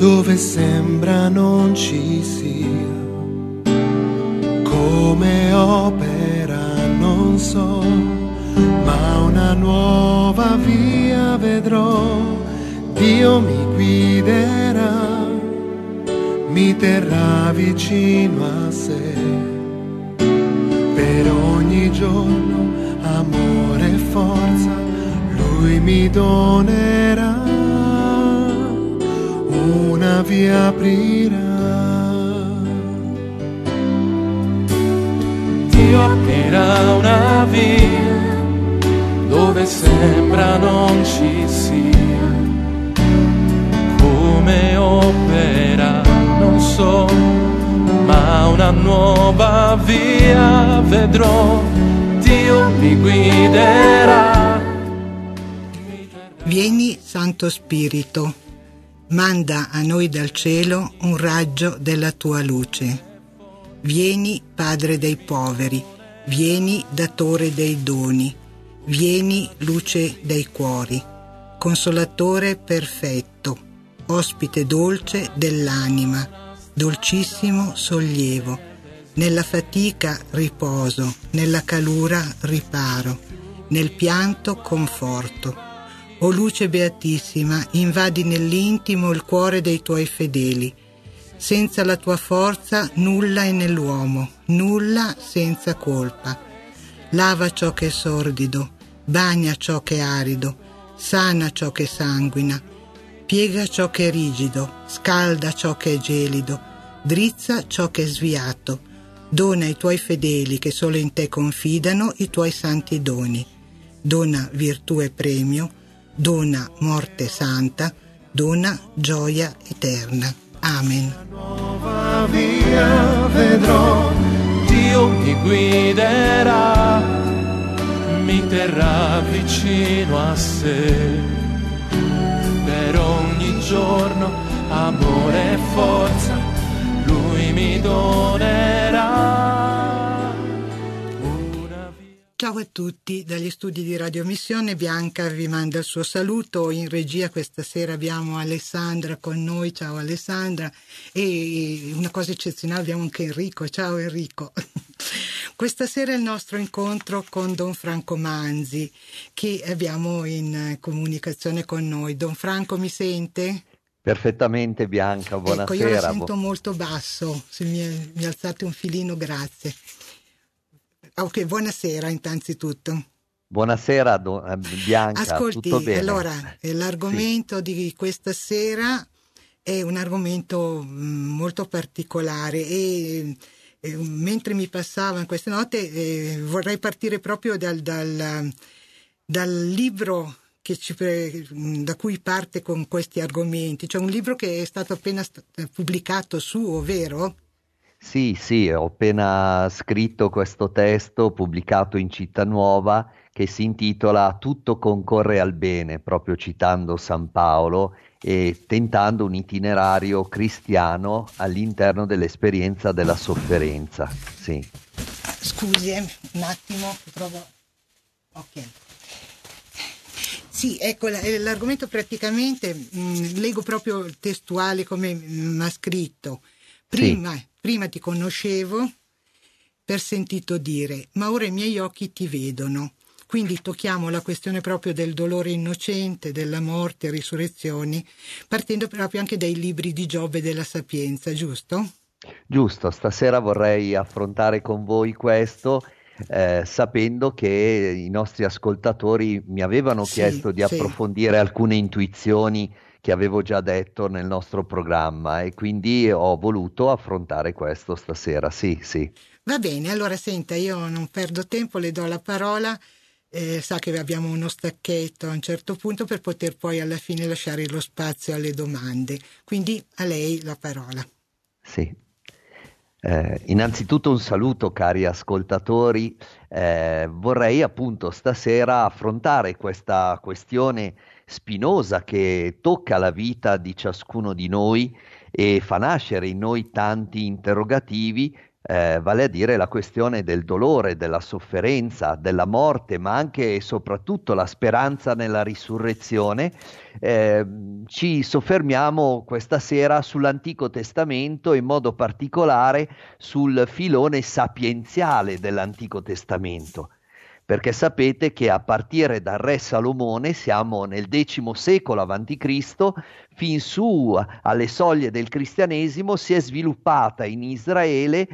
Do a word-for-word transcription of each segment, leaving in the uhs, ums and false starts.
dove sembra non ci sia. Come opera non so, ma una nuova via vedrò. Dio mi guiderà, mi terrà vicino a sé. Per ogni giorno amore e forza Lui mi donerà, una via aprirà. Dio aprirà una via dove sembra non ci sia. Come opera non so, ma una nuova via vedrò. Dio mi guiderà. Vieni, Santo Spirito, manda a noi dal cielo un raggio della tua luce. Vieni, Padre dei poveri, vieni, datore dei doni, vieni, luce dei cuori, consolatore perfetto, ospite dolce dell'anima, dolcissimo sollievo, nella fatica riposo, nella calura riparo, nel pianto conforto. O luce beatissima, invadi nell'intimo il cuore dei tuoi fedeli. Senza la tua forza nulla è nell'uomo, nulla senza colpa. Lava ciò che è sordido, bagna ciò che è arido, sana ciò che sanguina, piega ciò che è rigido, scalda ciò che è gelido, drizza ciò che è sviato. Dona ai tuoi fedeli che solo in te confidano i tuoi santi doni. Dona virtù e premio, dona morte santa, dona gioia eterna. Amen. Nuova via vedrò, Dio mi guiderà, mi terrà vicino a sé. Per ogni giorno amore e forza Lui mi donerà. Una via... Ciao a tutti, dagli studi di Radio Missione Bianca vi manda il suo saluto. In regia questa sera abbiamo Alessandra con noi. Ciao Alessandra. E una cosa eccezionale, abbiamo anche Enrico. Ciao Enrico. Questa sera è il nostro incontro con Don Franco Manzi, che abbiamo in comunicazione con noi. Don Franco, mi sente? Perfettamente Bianca, buonasera. Ecco, io la sento molto basso, se mi, mi alzate un filino, grazie. Ok, buonasera innanzitutto. Buonasera do, eh, Bianca, ascolti, tutto bene? Allora, eh, l'argomento sì. di questa sera è un argomento mh, molto particolare e eh, mentre mi passavano queste note eh, vorrei partire proprio dal, dal, dal libro che ci, da cui parte con questi argomenti, cioè un libro che è stato appena st- pubblicato suo, vero? Sì, sì, ho appena scritto questo testo pubblicato in Città Nuova che si intitola Tutto concorre al bene, proprio citando San Paolo e tentando un itinerario cristiano all'interno dell'esperienza della sofferenza. Sì. Scusi, eh, un attimo, provo. Ok. Sì, ecco, l'argomento praticamente, mh, leggo proprio testuale come mi ha scritto. Prima, sì. prima ti conoscevo per sentito dire, ma ora i miei occhi ti vedono. Quindi tocchiamo la questione proprio del dolore innocente, della morte, risurrezioni, partendo proprio anche dai libri di Giobbe e della Sapienza, giusto? Giusto, stasera vorrei affrontare con voi questo, eh, sapendo che i nostri ascoltatori mi avevano sì, chiesto di sì. approfondire alcune intuizioni che avevo già detto nel nostro programma e quindi ho voluto affrontare questo stasera, sì, sì. Va bene, allora senta, io non perdo tempo, le do la parola, eh, sa che abbiamo uno stacchetto a un certo punto per poter poi alla fine lasciare lo spazio alle domande, quindi a lei la parola. Sì. Eh, innanzitutto un saluto cari ascoltatori, eh, vorrei appunto stasera affrontare questa questione spinosa che tocca la vita di ciascuno di noi e fa nascere in noi tanti interrogativi eh, vale a dire la questione del dolore, della sofferenza, della morte, ma anche e soprattutto la speranza nella risurrezione. Eh, ci soffermiamo questa sera sull'Antico Testamento, in modo particolare sul filone sapienziale dell'Antico Testamento. Perché sapete che a partire dal re Salomone, siamo nel decimo secolo avanti Cristo, fin su alle soglie del cristianesimo si è sviluppata in Israele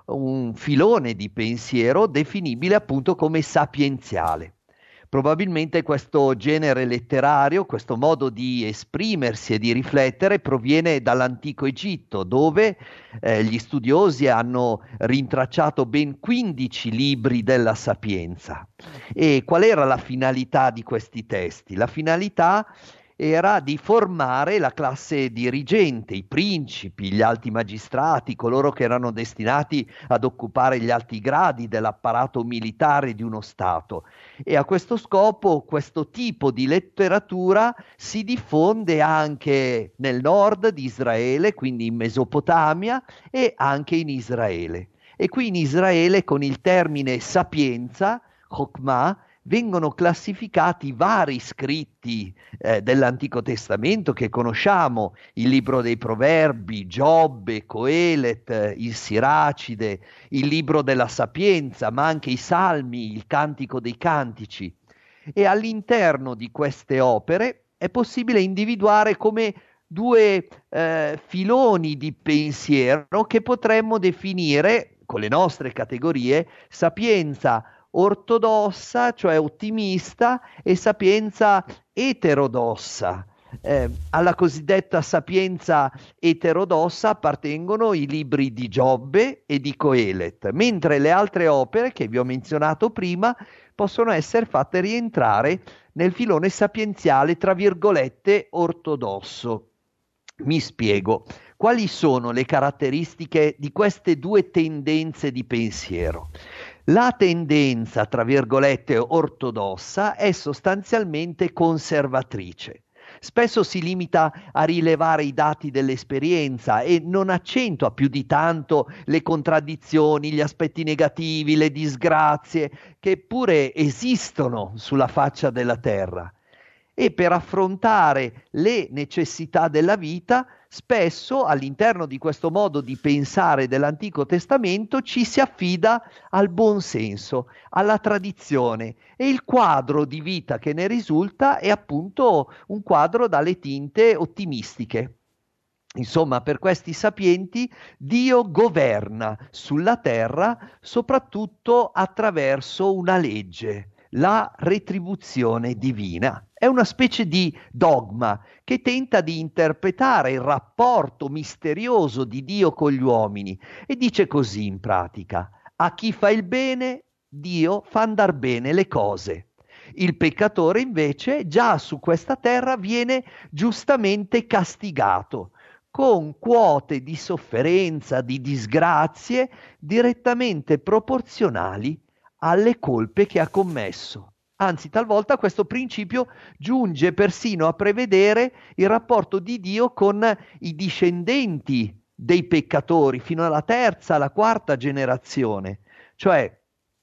un filone di pensiero definibile appunto come sapienziale. Probabilmente questo genere letterario, questo modo di esprimersi e di riflettere proviene dall'antico Egitto, dove eh, gli studiosi hanno rintracciato ben quindici libri della sapienza. E qual era la finalità di questi testi? La finalità era di formare la classe dirigente, i principi, gli alti magistrati, coloro che erano destinati ad occupare gli alti gradi dell'apparato militare di uno Stato. E a questo scopo questo tipo di letteratura si diffonde anche nel nord di Israele, quindi in Mesopotamia, e anche in Israele. E qui in Israele con il termine sapienza, Chokmah, vengono classificati vari scritti eh, dell'Antico Testamento che conosciamo, il libro dei Proverbi, Giobbe, Coelet, eh, il Siracide, il libro della Sapienza, ma anche i Salmi, il Cantico dei Cantici. E all'interno di queste opere è possibile individuare come due eh, filoni di pensiero che potremmo definire, con le nostre categorie, sapienza ortodossa, cioè ottimista, e sapienza eterodossa. Eh, alla cosiddetta sapienza eterodossa appartengono i libri di Giobbe e di Coelet, mentre le altre opere che vi ho menzionato prima possono essere fatte rientrare nel filone sapienziale, tra virgolette, ortodosso. Mi spiego. Quali sono le caratteristiche di queste due tendenze di pensiero? La tendenza, tra virgolette, ortodossa è sostanzialmente conservatrice. Spesso si limita a rilevare i dati dell'esperienza e non accentua più di tanto le contraddizioni, gli aspetti negativi, le disgrazie che pure esistono sulla faccia della terra. E per affrontare le necessità della vita, spesso all'interno di questo modo di pensare dell'Antico Testamento ci si affida al buon senso, alla tradizione, e il quadro di vita che ne risulta è appunto un quadro dalle tinte ottimistiche. Insomma, per questi sapienti Dio governa sulla terra soprattutto attraverso una legge, la retribuzione divina. È una specie di dogma che tenta di interpretare il rapporto misterioso di Dio con gli uomini e dice così in pratica: a chi fa il bene, Dio fa andar bene le cose. Il peccatore invece già su questa terra viene giustamente castigato, con quote di sofferenza, di disgrazie direttamente proporzionali alle colpe che ha commesso. Anzi, talvolta questo principio giunge persino a prevedere il rapporto di Dio con i discendenti dei peccatori, fino alla terza, alla quarta generazione. Cioè,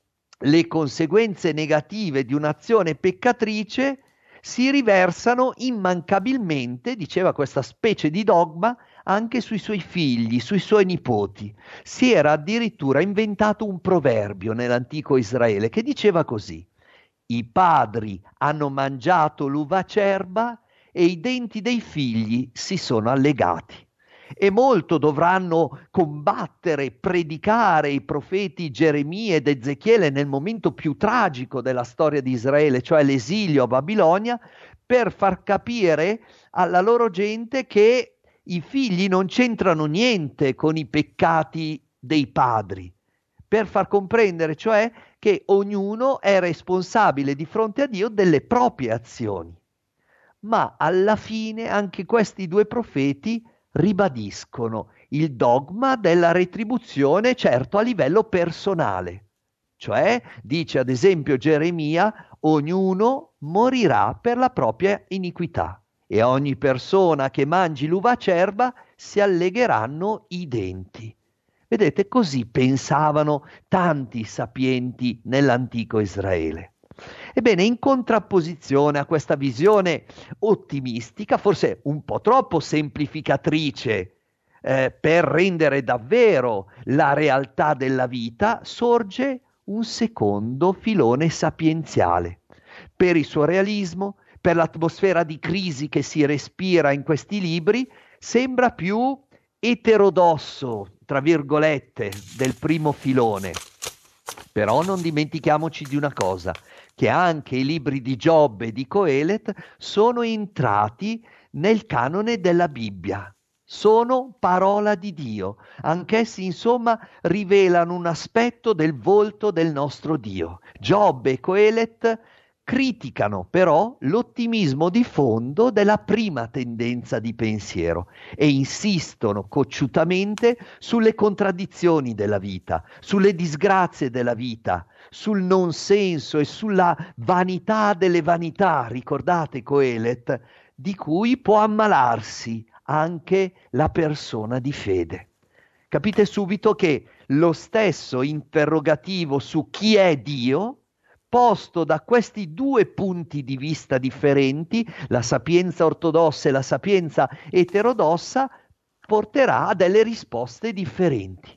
le conseguenze negative di un'azione peccatrice si riversano immancabilmente, diceva questa specie di dogma, anche sui suoi figli, sui suoi nipoti. Si era addirittura inventato un proverbio nell'antico Israele che diceva così: i padri hanno mangiato l'uva acerba e i denti dei figli si sono allegati. E molto dovranno combattere, predicare i profeti Geremia ed Ezechiele nel momento più tragico della storia di Israele, cioè l'esilio a Babilonia, per far capire alla loro gente che i figli non c'entrano niente con i peccati dei padri, per far comprendere cioè che ognuno è responsabile di fronte a Dio delle proprie azioni. Ma alla fine anche questi due profeti ribadiscono il dogma della retribuzione, certo a livello personale. Cioè, dice ad esempio Geremia, ognuno morirà per la propria iniquità e a ogni persona che mangi l'uva acerba si allegheranno i denti. Vedete, così pensavano tanti sapienti nell'antico Israele. Ebbene, in contrapposizione a questa visione ottimistica, forse un po' troppo semplificatrice, eh, per rendere davvero la realtà della vita, sorge un secondo filone sapienziale. Per il suo realismo, per l'atmosfera di crisi che si respira in questi libri, sembra più eterodosso, tra virgolette, del primo filone. Però non dimentichiamoci di una cosa, che anche i libri di Giobbe e di Coelet sono entrati nel canone della Bibbia. Sono parola di Dio. Anch'essi, insomma, rivelano un aspetto del volto del nostro Dio. Giobbe e Coelet criticano però l'ottimismo di fondo della prima tendenza di pensiero e insistono cocciutamente sulle contraddizioni della vita, sulle disgrazie della vita, sul non senso e sulla vanità delle vanità, ricordate Coelet, di cui può ammalarsi anche la persona di fede. Capite subito che lo stesso interrogativo su chi è Dio, posto da questi due punti di vista differenti, la sapienza ortodossa e la sapienza eterodossa, porterà a delle risposte differenti.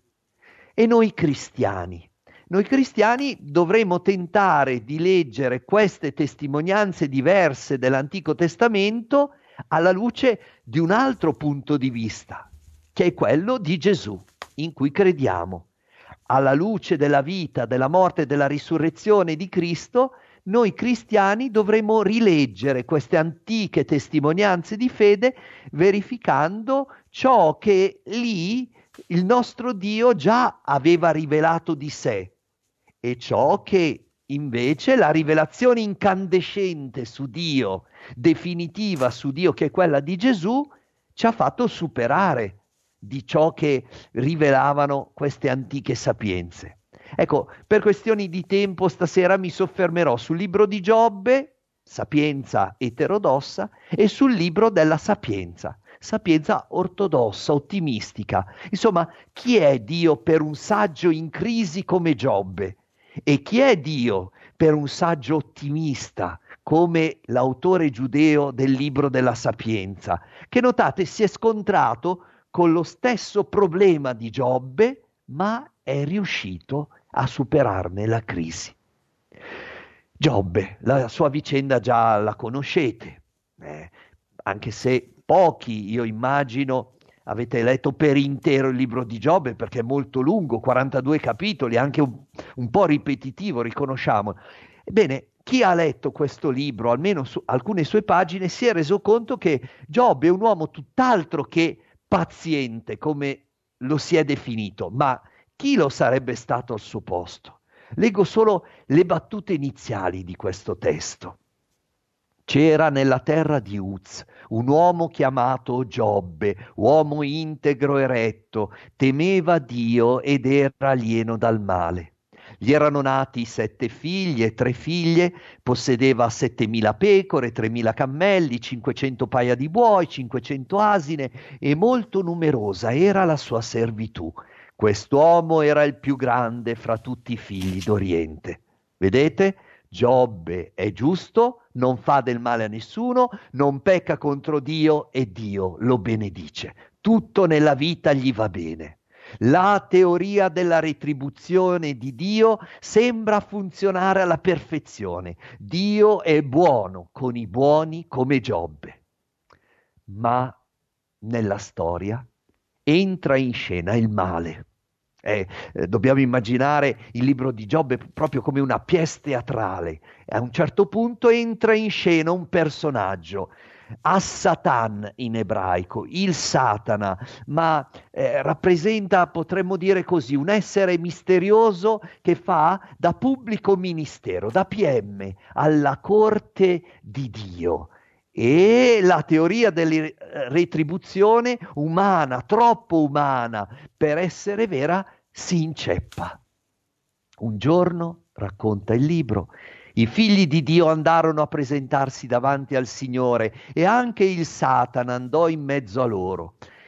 E noi cristiani, noi cristiani dovremo tentare di leggere queste testimonianze diverse dell'Antico Testamento alla luce di un altro punto di vista, che è quello di Gesù, in cui crediamo. Alla luce della vita, della morte e della risurrezione di Cristo, noi cristiani dovremo rileggere queste antiche testimonianze di fede, verificando ciò che lì il nostro Dio già aveva rivelato di sé e ciò che invece la rivelazione incandescente su Dio, definitiva su Dio, che è quella di Gesù, ci ha fatto superare di ciò che rivelavano queste antiche sapienze. Ecco, per questioni di tempo stasera mi soffermerò sul libro di Giobbe, sapienza eterodossa, e sul libro della sapienza, sapienza ortodossa, ottimistica. Insomma, chi è Dio per un saggio in crisi come Giobbe? E chi è Dio per un saggio ottimista come l'autore giudeo del libro della sapienza, che notate si è scontrato con lo stesso problema di Giobbe, ma è riuscito a superarne la crisi. Giobbe, la sua vicenda già la conoscete, eh, anche se pochi, io immagino, avete letto per intero il libro di Giobbe, perché è molto lungo, quarantadue capitoli, anche un, un po' ripetitivo, riconosciamo. Ebbene, chi ha letto questo libro, almeno su alcune sue pagine, si è reso conto che Giobbe è un uomo tutt'altro che paziente, come lo si è definito, ma chi lo sarebbe stato al suo posto? Leggo solo le battute iniziali di questo testo. C'era nella terra di Uz un uomo chiamato Giobbe, uomo integro e retto, temeva Dio ed era alieno dal male. Gli erano nati sette figli e tre figlie, possedeva settemila pecore, tremila cammelli, cinquecento paia di buoi, cinquecento asine e molto numerosa era la sua servitù. Quest'uomo era il più grande fra tutti i figli d'Oriente. Vedete? Giobbe è giusto, non fa del male a nessuno, non pecca contro Dio e Dio lo benedice. Tutto nella vita gli va bene. La teoria della retribuzione di Dio sembra funzionare alla perfezione. Dio è buono con i buoni come Giobbe. Ma nella storia entra in scena il male. Eh, eh, dobbiamo immaginare il libro di Giobbe proprio come una pièce teatrale. A un certo punto entra in scena un personaggio, As-Satan in ebraico, il Satana, ma eh, rappresenta, potremmo dire così, un essere misterioso che fa da pubblico ministero, da P M alla corte di Dio. E la teoria della retribuzione umana, troppo umana per essere vera, si inceppa. Un giorno, racconta il libro, i figli di Dio andarono a presentarsi davanti al Signore e anche il Satana andò in mezzo a loro.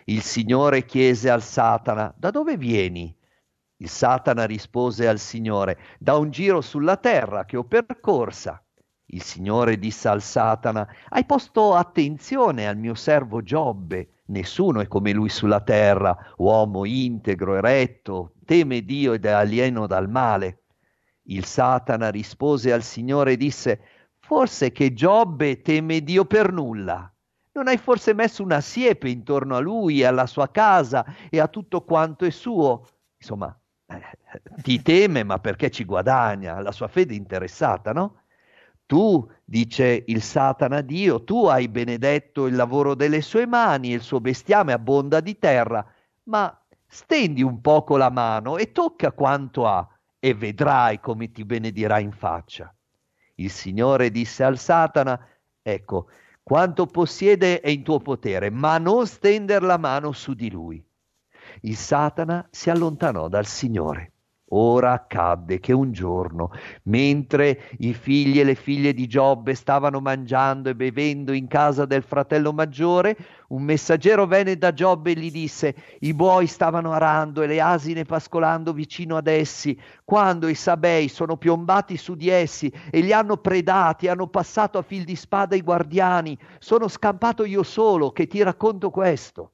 Il Signore chiese al Satana: da dove vieni? Il Satana rispose al Signore: da un giro sulla terra che ho percorsa. Il Signore disse al Satana: hai posto attenzione al mio servo Giobbe? Nessuno è come lui sulla terra, uomo integro e retto, teme Dio ed è alieno dal male. Il Satana rispose al Signore e disse: forse che Giobbe teme Dio per nulla? Non hai forse messo una siepe intorno a lui e alla sua casa e a tutto quanto è suo? Insomma, eh, ti teme, ma perché ci guadagna? La sua fede è interessata, no? Tu, dice il Satana a Dio, tu hai benedetto il lavoro delle sue mani e il suo bestiame abbonda di terra, ma stendi un poco la mano e tocca quanto ha e vedrai come ti benedirà in faccia. Il Signore disse al Satana: ecco, quanto possiede è in tuo potere, ma non stender la mano su di lui. Il Satana si allontanò dal Signore. Ora accadde che un giorno, mentre i figli e le figlie di Giobbe stavano mangiando e bevendo in casa del fratello maggiore, un messaggero venne da Giobbe e gli disse: i buoi stavano arando e le asine pascolando vicino ad essi, quando i Sabei sono piombati su di essi e li hanno predati, hanno passato a fil di spada i guardiani. Sono scampato io solo, che ti racconto questo.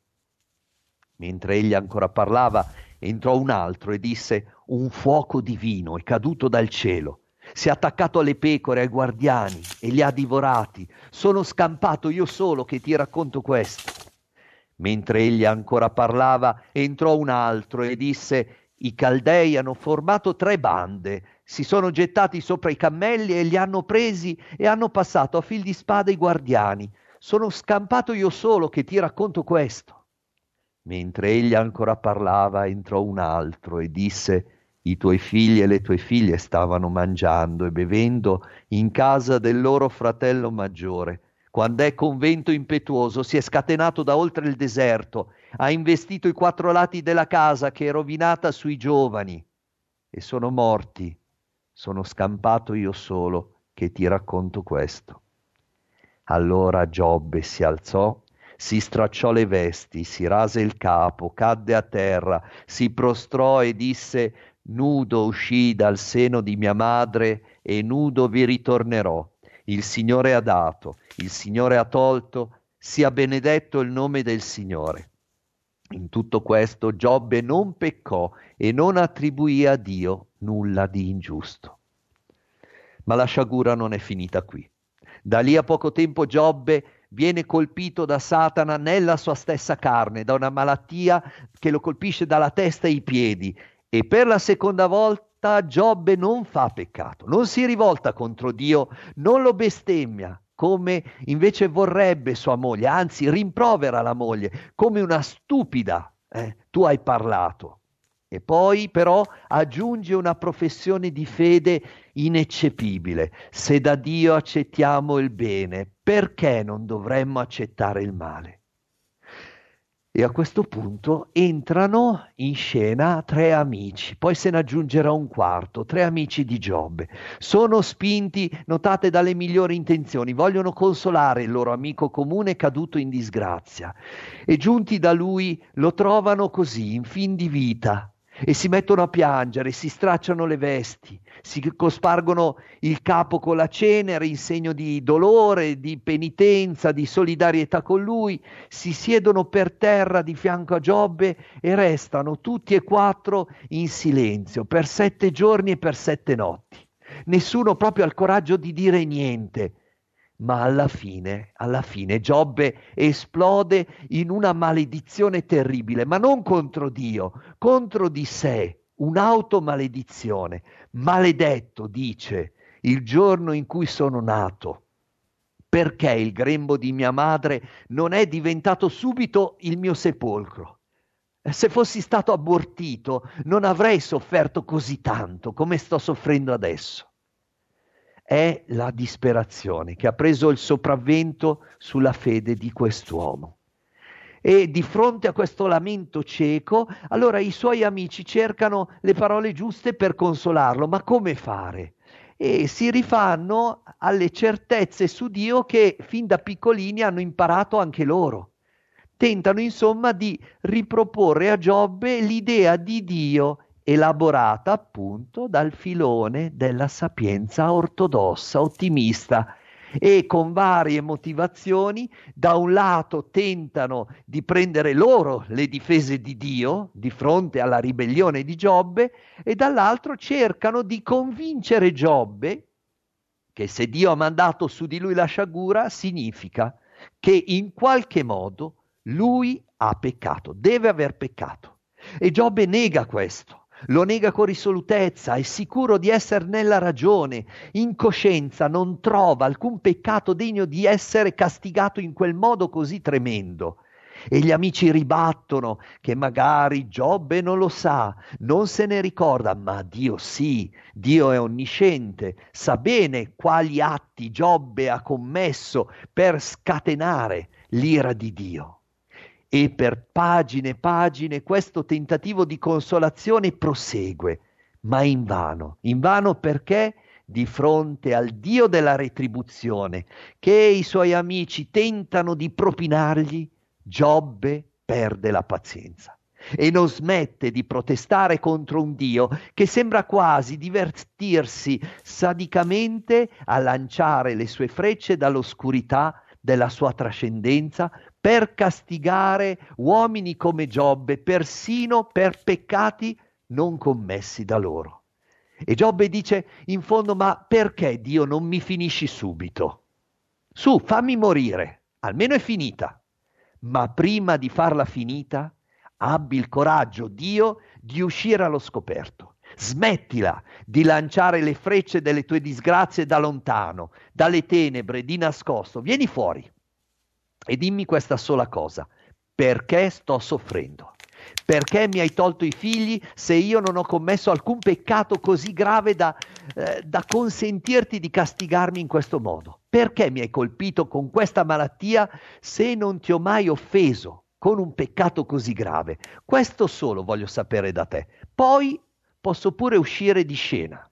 Mentre egli ancora parlava, entrò un altro e disse: un fuoco divino è caduto dal cielo, si è attaccato alle pecore, ai guardiani e li ha divorati. Sono scampato io solo, che ti racconto questo. Mentre egli ancora parlava, entrò un altro e disse: i Caldei hanno formato tre bande, si sono gettati sopra i cammelli e li hanno presi e hanno passato a fil di spada i guardiani. Sono scampato io solo, che ti racconto questo. Mentre egli ancora parlava, entrò un altro e disse: i tuoi figli e le tue figlie stavano mangiando e bevendo in casa del loro fratello maggiore, quando è con vento impetuoso si è scatenato da oltre il deserto, ha investito i quattro lati della casa che è rovinata sui giovani e sono morti. Sono scampato io solo, che ti racconto questo. Allora Giobbe si alzò, si stracciò le vesti, si rase il capo, cadde a terra, si prostrò e disse: nudo uscii dal seno di mia madre e nudo vi ritornerò. Il Signore ha dato, il Signore ha tolto, sia benedetto il nome del Signore. In tutto questo Giobbe non peccò e non attribuì a Dio nulla di ingiusto. Ma la sciagura non è finita qui. Da lì a poco tempo Giobbe viene colpito da Satana nella sua stessa carne, da una malattia che lo colpisce dalla testa ai piedi, e per la seconda volta Giobbe non fa peccato, non si rivolta contro Dio, non lo bestemmia come invece vorrebbe sua moglie, anzi rimprovera la moglie come una stupida, eh, tu hai parlato. E poi però aggiunge una professione di fede ineccepibile: se da Dio accettiamo il bene, perché non dovremmo accettare il male? E a questo punto entrano in scena tre amici, poi se ne aggiungerà un quarto, tre amici di Giobbe. Sono spinti, notate, dalle migliori intenzioni, vogliono consolare il loro amico comune caduto in disgrazia, e giunti da lui lo trovano così, in fin di vita, e si mettono a piangere, si stracciano le vesti, si cospargono il capo con la cenere in segno di dolore, di penitenza, di solidarietà con lui, si siedono per terra di fianco a Giobbe e restano tutti e quattro in silenzio per sette giorni e per sette notti. Nessuno proprio ha il coraggio di dire niente. Ma alla fine, alla fine Giobbe esplode in una maledizione terribile, ma non contro Dio, contro di sé, un'automaledizione. Maledetto, dice, il giorno in cui sono nato, perché il grembo di mia madre non è diventato subito il mio sepolcro. Se fossi stato abortito non avrei sofferto così tanto come sto soffrendo adesso. È la disperazione che ha preso il sopravvento sulla fede di quest'uomo. E di fronte a questo lamento cieco, allora i suoi amici cercano le parole giuste per consolarlo, ma come fare? E si rifanno alle certezze su Dio che fin da piccolini hanno imparato anche loro. tentano insomma di riproporre a Giobbe l'idea di Dio elaborata appunto dal filone della sapienza ortodossa, ottimista, e con varie motivazioni. Da un lato tentano di prendere loro le difese di Dio di fronte alla ribellione di Giobbe, e dall'altro cercano di convincere Giobbe che se Dio ha mandato su di lui la sciagura significa che in qualche modo lui ha peccato, deve aver peccato. E Giobbe nega questo. Lo nega con risolutezza, è sicuro di essere nella ragione, in coscienza non trova alcun peccato degno di essere castigato in quel modo così tremendo. E gli amici ribattono che magari Giobbe non lo sa, non se ne ricorda, ma Dio sì, Dio è onnisciente, sa bene quali atti Giobbe ha commesso per scatenare l'ira di Dio. E per pagine e pagine questo tentativo di consolazione prosegue, ma invano, invano perché di fronte al Dio della retribuzione che i suoi amici tentano di propinargli, Giobbe perde la pazienza e non smette di protestare contro un Dio che sembra quasi divertirsi sadicamente a lanciare le sue frecce dall'oscurità della sua trascendenza per castigare uomini come Giobbe, persino per peccati non commessi da loro. E Giobbe dice in fondo: ma perché Dio non mi finisci subito? Su, fammi morire, almeno è finita. Ma prima di farla finita, abbi il coraggio, Dio, di uscire allo scoperto. Smettila di lanciare le frecce delle tue disgrazie da lontano, dalle tenebre, di nascosto. Vieni fuori e dimmi questa sola cosa: perché sto soffrendo? Perché mi hai tolto i figli se io non ho commesso alcun peccato così grave da, eh, da consentirti di castigarmi in questo modo? Perché mi hai colpito con questa malattia se non ti ho mai offeso con un peccato così grave? Questo solo voglio sapere da te. Poi posso pure uscire di scena.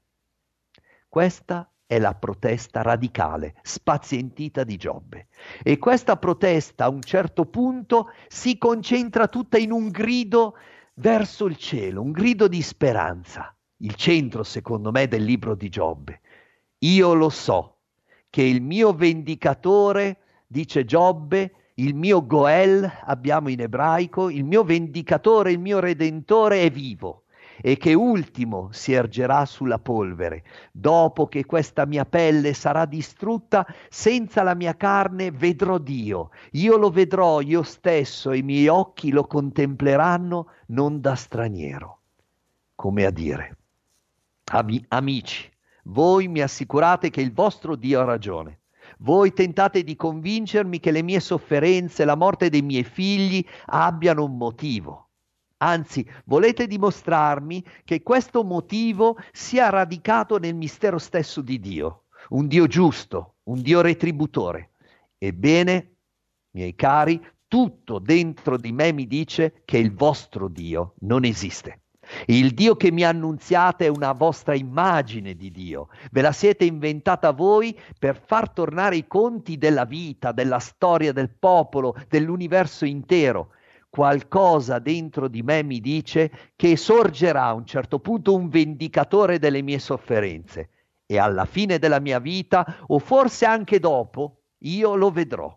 Questa è la protesta radicale, spazientita di Giobbe. E questa protesta a un certo punto si concentra tutta in un grido verso il cielo, un grido di speranza. Il centro, secondo me, del libro di Giobbe. Io lo so che il mio vendicatore, dice Giobbe, il mio Goel, abbiamo in ebraico, il mio vendicatore, il mio redentore è vivo, e che ultimo si ergerà sulla polvere. Dopo che questa mia pelle sarà distrutta, senza la mia carne vedrò Dio. Io lo vedrò io stesso e i miei occhi lo contempleranno non da straniero. Come a dire: Ami- amici, voi mi assicurate che il vostro Dio ha ragione. Voi tentate di convincermi che le mie sofferenze, la morte dei miei figli abbiano un motivo. Anzi, volete dimostrarmi che questo motivo sia radicato nel mistero stesso di Dio, un Dio giusto, un Dio retributore. Ebbene, miei cari, tutto dentro di me mi dice che il vostro Dio non esiste. Il Dio che mi annunziate è una vostra immagine di Dio. Ve la siete inventata voi per far tornare i conti della vita, della storia del popolo, dell'universo intero. Qualcosa dentro di me mi dice che sorgerà a un certo punto un vendicatore delle mie sofferenze, e alla fine della mia vita, o forse anche dopo, io lo vedrò.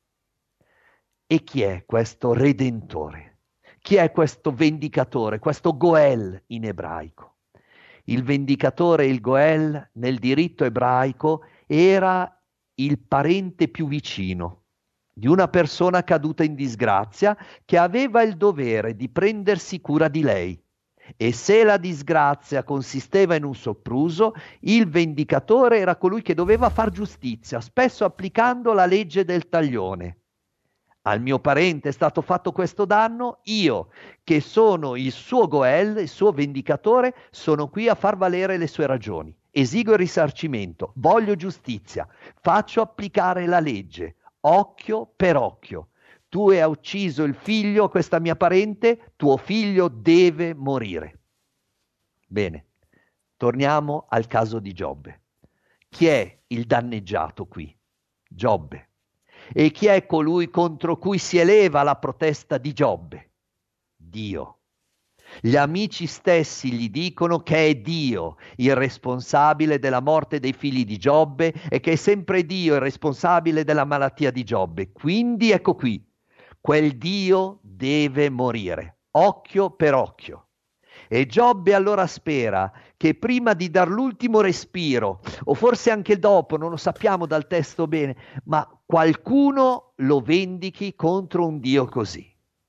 E chi è questo Redentore? Chi è questo vendicatore, questo Goel in ebraico? Il vendicatore, il Goel, nel diritto ebraico era il parente più vicino di una persona caduta in disgrazia, che aveva il dovere di prendersi cura di lei. E se la disgrazia consisteva in un sopruso, il vendicatore era colui che doveva far giustizia, spesso applicando la legge del taglione. Al mio parente è stato fatto questo danno, io, che sono il suo Goel, il suo vendicatore, sono qui a far valere le sue ragioni. Esigo il risarcimento, voglio giustizia, faccio applicare la legge, occhio per occhio. Tu hai ucciso il figlio a questa mia parente, tuo figlio deve morire. Bene, torniamo al caso di Giobbe. Chi è il danneggiato qui? Giobbe. E chi è colui contro cui si eleva la protesta di Giobbe? Dio. Gli amici stessi gli dicono che è Dio il responsabile della morte dei figli di Giobbe e che è sempre Dio il responsabile della malattia di Giobbe. Quindi ecco qui, quel Dio deve morire, occhio per occhio. E Giobbe allora spera che prima di dar l'ultimo respiro, o forse anche dopo, non lo sappiamo dal testo bene, ma qualcuno lo vendichi contro un Dio così.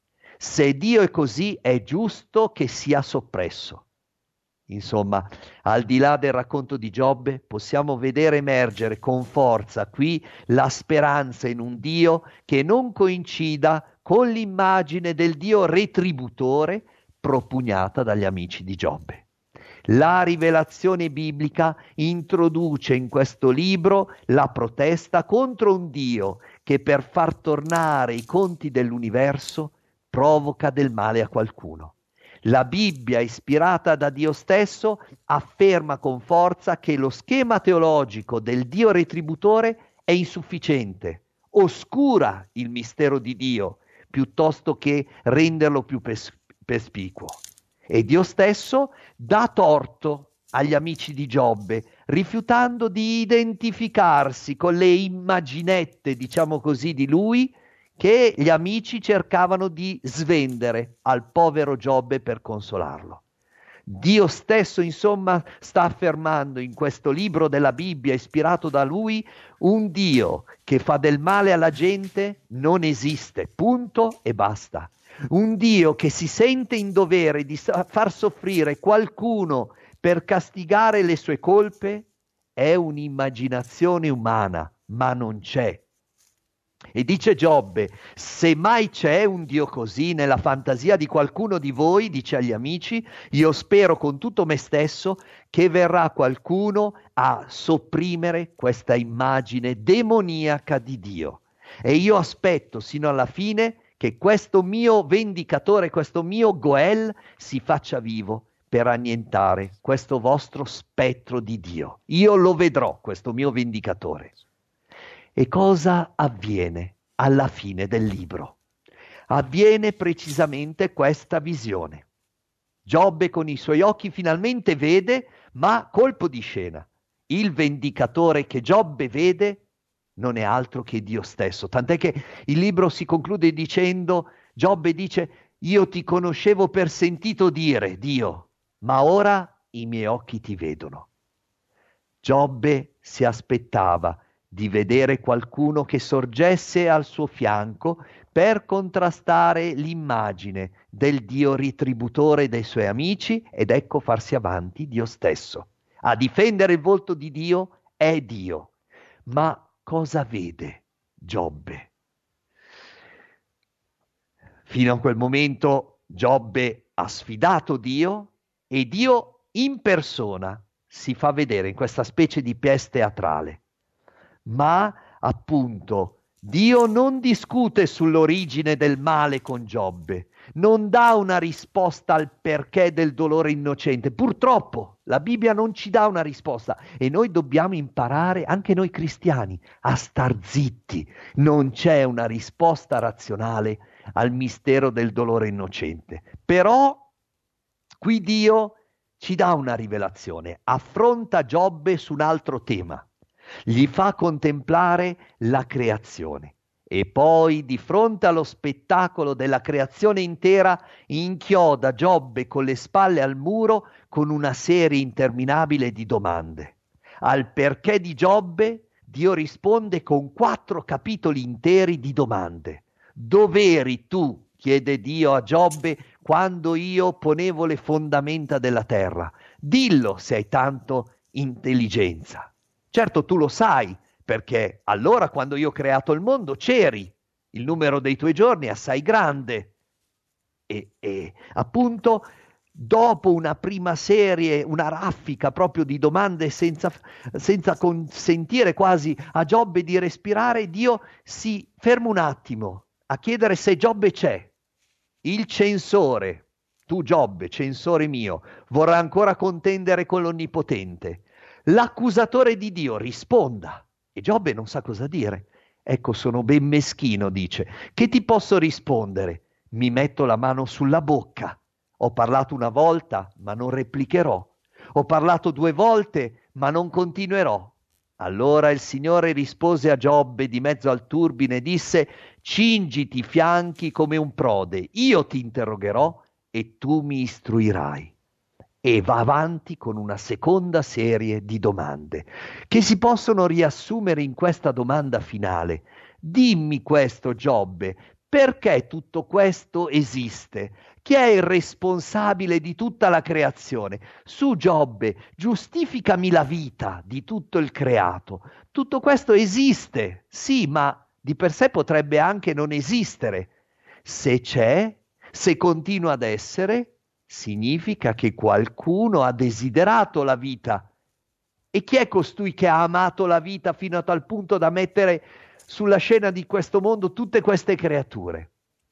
Se Dio è così, è giusto che sia soppresso. Insomma, al di là del racconto di Giobbe, possiamo vedere emergere con forza qui la speranza in un Dio che non coincida con l'immagine del Dio retributore propugnata dagli amici di Giobbe. La rivelazione biblica introduce in questo libro la protesta contro un Dio che per far tornare i conti dell'universo provoca del male a qualcuno. La Bibbia, ispirata da Dio stesso, afferma con forza che lo schema teologico del Dio retributore è insufficiente, oscura il mistero di Dio, piuttosto che renderlo più pers- perspicuo. E Dio stesso dà torto agli amici di Giobbe, rifiutando di identificarsi con le immaginette, diciamo così, di lui, che gli amici cercavano di svendere al povero Giobbe per consolarlo. Dio stesso, insomma, sta affermando in questo libro della Bibbia, ispirato da lui, un Dio che fa del male alla gente non esiste, punto e basta. Un Dio che si sente in dovere di far soffrire qualcuno per castigare le sue colpe è un'immaginazione umana, ma non c'è. E dice Giobbe, se mai c'è un Dio così nella fantasia di qualcuno di voi, dice agli amici, io spero con tutto me stesso che verrà qualcuno a sopprimere questa immagine demoniaca di Dio. E io aspetto sino alla fine che questo mio vendicatore, questo mio Goel si faccia vivo per annientare questo vostro spettro di Dio. Io lo vedrò, questo mio vendicatore. E cosa avviene alla fine del libro? Avviene precisamente questa visione. Giobbe con i suoi occhi finalmente vede, ma colpo di scena. Il vendicatore che Giobbe vede non è altro che Dio stesso. Tant'è che il libro si conclude dicendo, Giobbe dice, io ti conoscevo per sentito dire, Dio, ma ora i miei occhi ti vedono. Giobbe si aspettava di vedere qualcuno che sorgesse al suo fianco per contrastare l'immagine del Dio ritributore dei suoi amici ed ecco farsi avanti Dio stesso. A difendere il volto di Dio è Dio. Ma cosa vede Giobbe? Fino a quel momento Giobbe ha sfidato Dio e Dio in persona si fa vedere in questa specie di pièce teatrale. Ma appunto Dio non discute sull'origine del male con Giobbe, non dà una risposta al perché del dolore innocente. Purtroppo la Bibbia non ci dà una risposta e noi dobbiamo imparare, anche noi cristiani, a star zitti. Non c'è una risposta razionale al mistero del dolore innocente. Però qui Dio ci dà una rivelazione, affronta Giobbe su un altro tema. Gli fa contemplare la creazione e poi di fronte allo spettacolo della creazione intera inchioda Giobbe con le spalle al muro con una serie interminabile di domande. Al perché di Giobbe Dio risponde con quattro capitoli interi di domande. Dov'eri tu, chiede Dio a Giobbe, quando io ponevo le fondamenta della terra? Dillo se hai tanto intelligenza. Certo tu lo sai, perché allora quando io ho creato il mondo c'eri, il numero dei tuoi giorni è assai grande. E, e appunto dopo una prima serie, una raffica proprio di domande senza, senza consentire quasi a Giobbe di respirare, Dio si ferma un attimo a chiedere se Giobbe c'è. Il censore, tu Giobbe, censore mio, vorrà ancora contendere con l'Onnipotente. L'accusatore di Dio risponda e Giobbe non sa cosa dire Ecco, sono ben meschino, dice. Che ti posso rispondere? Mi metto la mano sulla bocca. Ho parlato una volta, ma non replicherò. Ho parlato due volte, ma non continuerò. Allora il Signore rispose a Giobbe di mezzo al turbine e disse: cingiti i fianchi come un prode, io ti interrogherò e tu mi istruirai. E va avanti con una seconda serie di domande che si possono riassumere in questa domanda finale. Dimmi questo, Giobbe, perché tutto questo esiste? Chi è il responsabile di tutta la creazione? Su, Giobbe, giustificami la vita di tutto il creato. Tutto questo esiste, sì, ma di per sé potrebbe anche non esistere. Se c'è, se continua ad essere, significa che qualcuno ha desiderato la vita. E chi è costui che ha amato la vita fino a tal punto da mettere sulla scena di questo mondo tutte queste creature?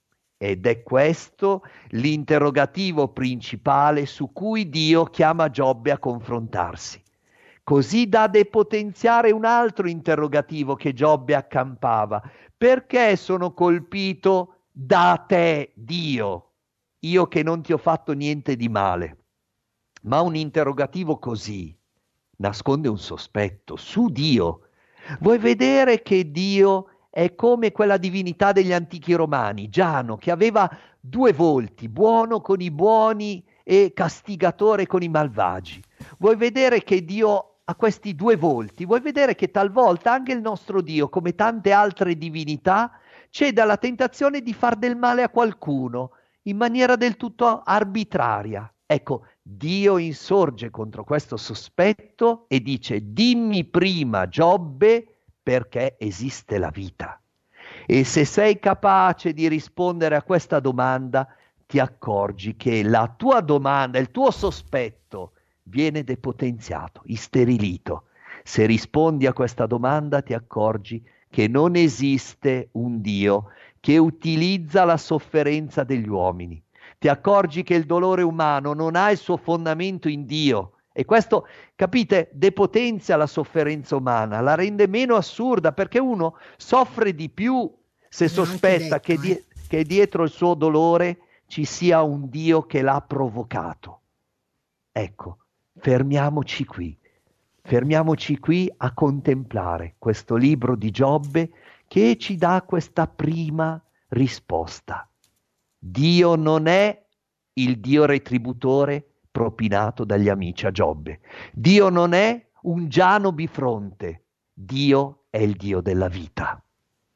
Ed è questo l'interrogativo principale su cui Dio chiama Giobbe a confrontarsi. Così da depotenziare un altro interrogativo che Giobbe accampava. Perché sono colpito da te, Dio? Io che non ti ho fatto niente di male. Ma un interrogativo così nasconde un sospetto su Dio. Vuoi vedere che Dio è come quella divinità degli antichi romani, Giano, che aveva due volti, buono con i buoni e castigatore con i malvagi. Vuoi vedere che Dio ha questi due volti? Vuoi vedere che talvolta anche il nostro Dio, come tante altre divinità, cede alla tentazione di far del male a qualcuno in maniera del tutto arbitraria? Ecco, Dio insorge contro questo sospetto e dice: dimmi prima, Giobbe, perché esiste la vita. E se sei capace di rispondere a questa domanda, ti accorgi che la tua domanda, il tuo sospetto viene depotenziato, isterilito. Se rispondi a questa domanda, ti accorgi che non esiste un Dio che utilizza la sofferenza degli uomini. Ti accorgi che il dolore umano non ha il suo fondamento in Dio. E questo, capite, depotenzia la sofferenza umana, la rende meno assurda, perché uno soffre di più se sospetta detto, che, di- eh. che dietro il suo dolore ci sia un Dio che l'ha provocato. Ecco, fermiamoci qui, fermiamoci qui a contemplare questo libro di Giobbe che ci dà questa prima risposta. Dio non è il Dio retributore propinato dagli amici a Giobbe. Dio non è un Giano bifronte. Dio è il Dio della vita.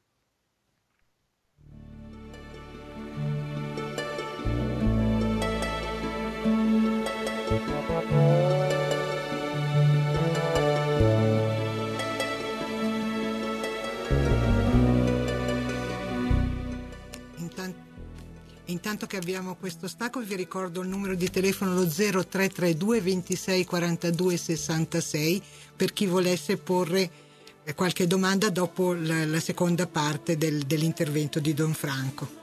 Intanto che abbiamo questo stacco, vi ricordo il numero di telefono, lo zero tre tre due ventisei quarantadue sessantasei, per chi volesse porre qualche domanda dopo la, la seconda parte del, dell'intervento di Don Franco.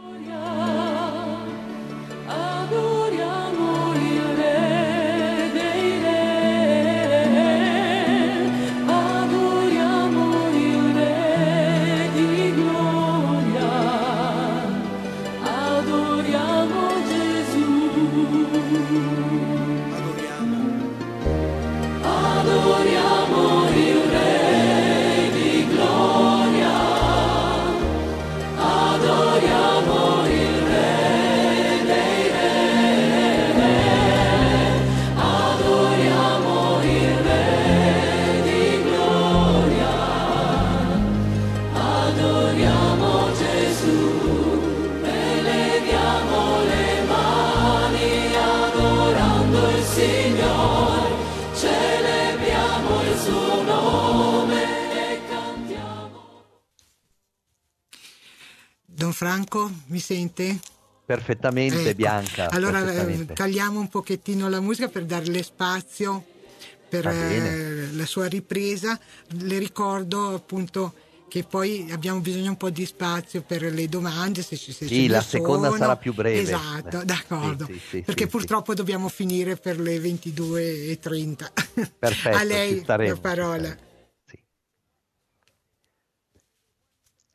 Don Franco, mi sente? Perfettamente, ecco. Bianca. Allora perfettamente. Eh, tagliamo un pochettino la musica per darle spazio per eh, la sua ripresa. Le ricordo appunto che poi abbiamo bisogno un po' di spazio per le domande, se ci se sì, ce la ne seconda sono. sarà più breve. Esatto, d'accordo. Sì, sì, sì, perché sì, purtroppo sì. Dobbiamo finire per le ventidue e trenta. Perfetto, A lei ci staremo, la parola. Sì.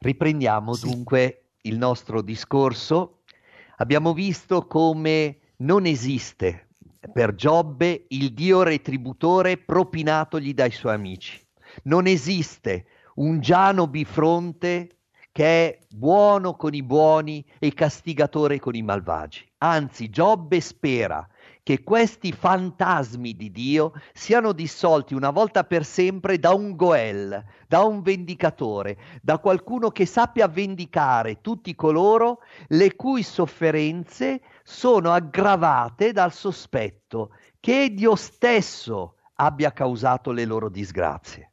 Riprendiamo Sì. dunque il nostro discorso. Abbiamo visto come non esiste per Giobbe il Dio retributore propinatogli dai suoi amici. Non esiste un Giano bifronte che è buono con i buoni e castigatore con i malvagi. Anzi, Giobbe spera che questi fantasmi di Dio siano dissolti una volta per sempre da un Goel, da un vendicatore, da qualcuno che sappia vendicare tutti coloro le cui sofferenze sono aggravate dal sospetto che Dio stesso abbia causato le loro disgrazie.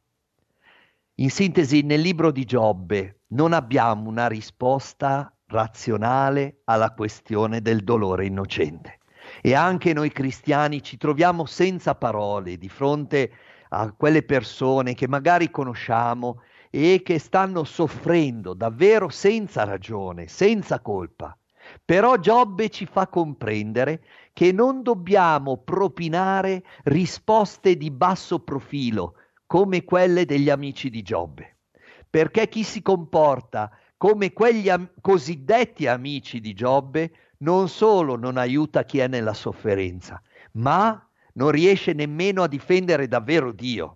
In sintesi, nel libro di Giobbe non abbiamo una risposta razionale alla questione del dolore innocente. E anche noi cristiani ci troviamo senza parole di fronte a quelle persone che magari conosciamo e che stanno soffrendo davvero senza ragione, senza colpa. Però Giobbe ci fa comprendere che non dobbiamo propinare risposte di basso profilo come quelle degli amici di Giobbe, perché chi si comporta come quegli am- cosiddetti amici di Giobbe non solo non aiuta chi è nella sofferenza, ma non riesce nemmeno a difendere davvero Dio.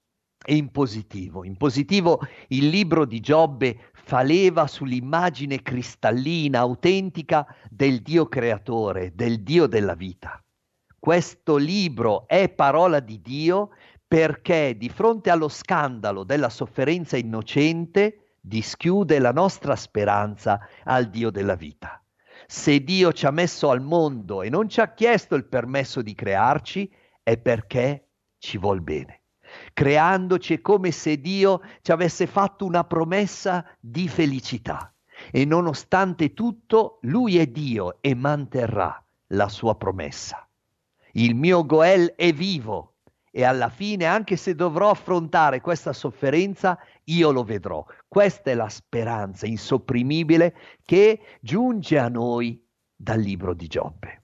E in positivo, in positivo il libro di Giobbe fa leva sull'immagine cristallina, autentica del Dio creatore, del Dio della vita. Questo libro è parola di Dio perché di fronte allo scandalo della sofferenza innocente dischiude la nostra speranza al Dio della vita. Se Dio ci ha messo al mondo e non ci ha chiesto il permesso di crearci, è perché ci vuol bene. Creandoci è come se Dio ci avesse fatto una promessa di felicità e nonostante tutto Lui è Dio e manterrà la sua promessa. Il mio Goel è vivo e alla fine, anche se dovrò affrontare questa sofferenza, io lo vedrò. Questa è la speranza insopprimibile che giunge a noi dal libro di Giobbe.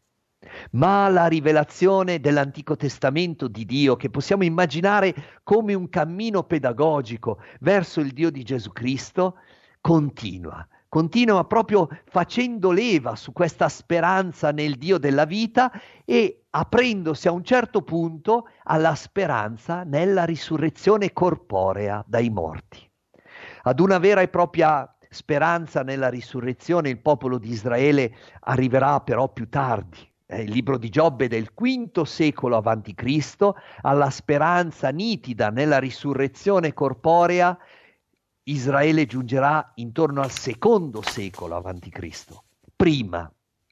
Ma la rivelazione dell'Antico Testamento di Dio, che possiamo immaginare come un cammino pedagogico verso il Dio di Gesù Cristo, continua. Continua proprio facendo leva su questa speranza nel Dio della vita e aprendosi a un certo punto alla speranza nella risurrezione corporea dai morti. Ad una vera e propria speranza nella risurrezione il popolo di Israele arriverà però più tardi. Eh, il libro di Giobbe del quinto secolo avanti Cristo, alla speranza nitida nella risurrezione corporea, Israele giungerà intorno al secondo secolo avanti Cristo. Prima,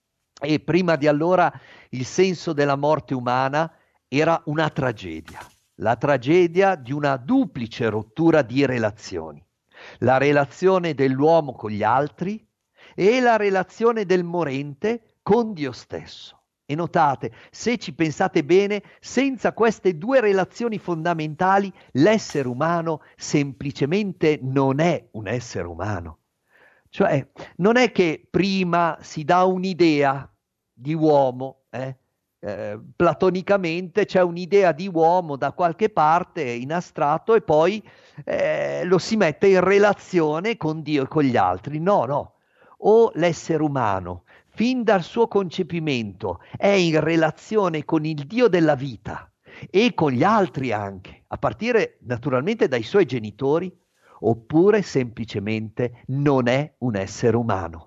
e prima di allora il senso della morte umana era una tragedia, la tragedia di una duplice rottura di relazioni. La relazione dell'uomo con gli altri e la relazione del morente con Dio stesso. E notate, se ci pensate bene, senza queste due relazioni fondamentali, l'essere umano semplicemente non è un essere umano. Cioè, non è che prima si dà un'idea di uomo, eh? Eh, platonicamente c'è un'idea di uomo da qualche parte in astratto e poi eh, lo si mette in relazione con Dio e con gli altri. No, no. O l'essere umano, fin dal suo concepimento, è in relazione con il Dio della vita e con gli altri anche, a partire naturalmente dai suoi genitori, oppure semplicemente non è un essere umano.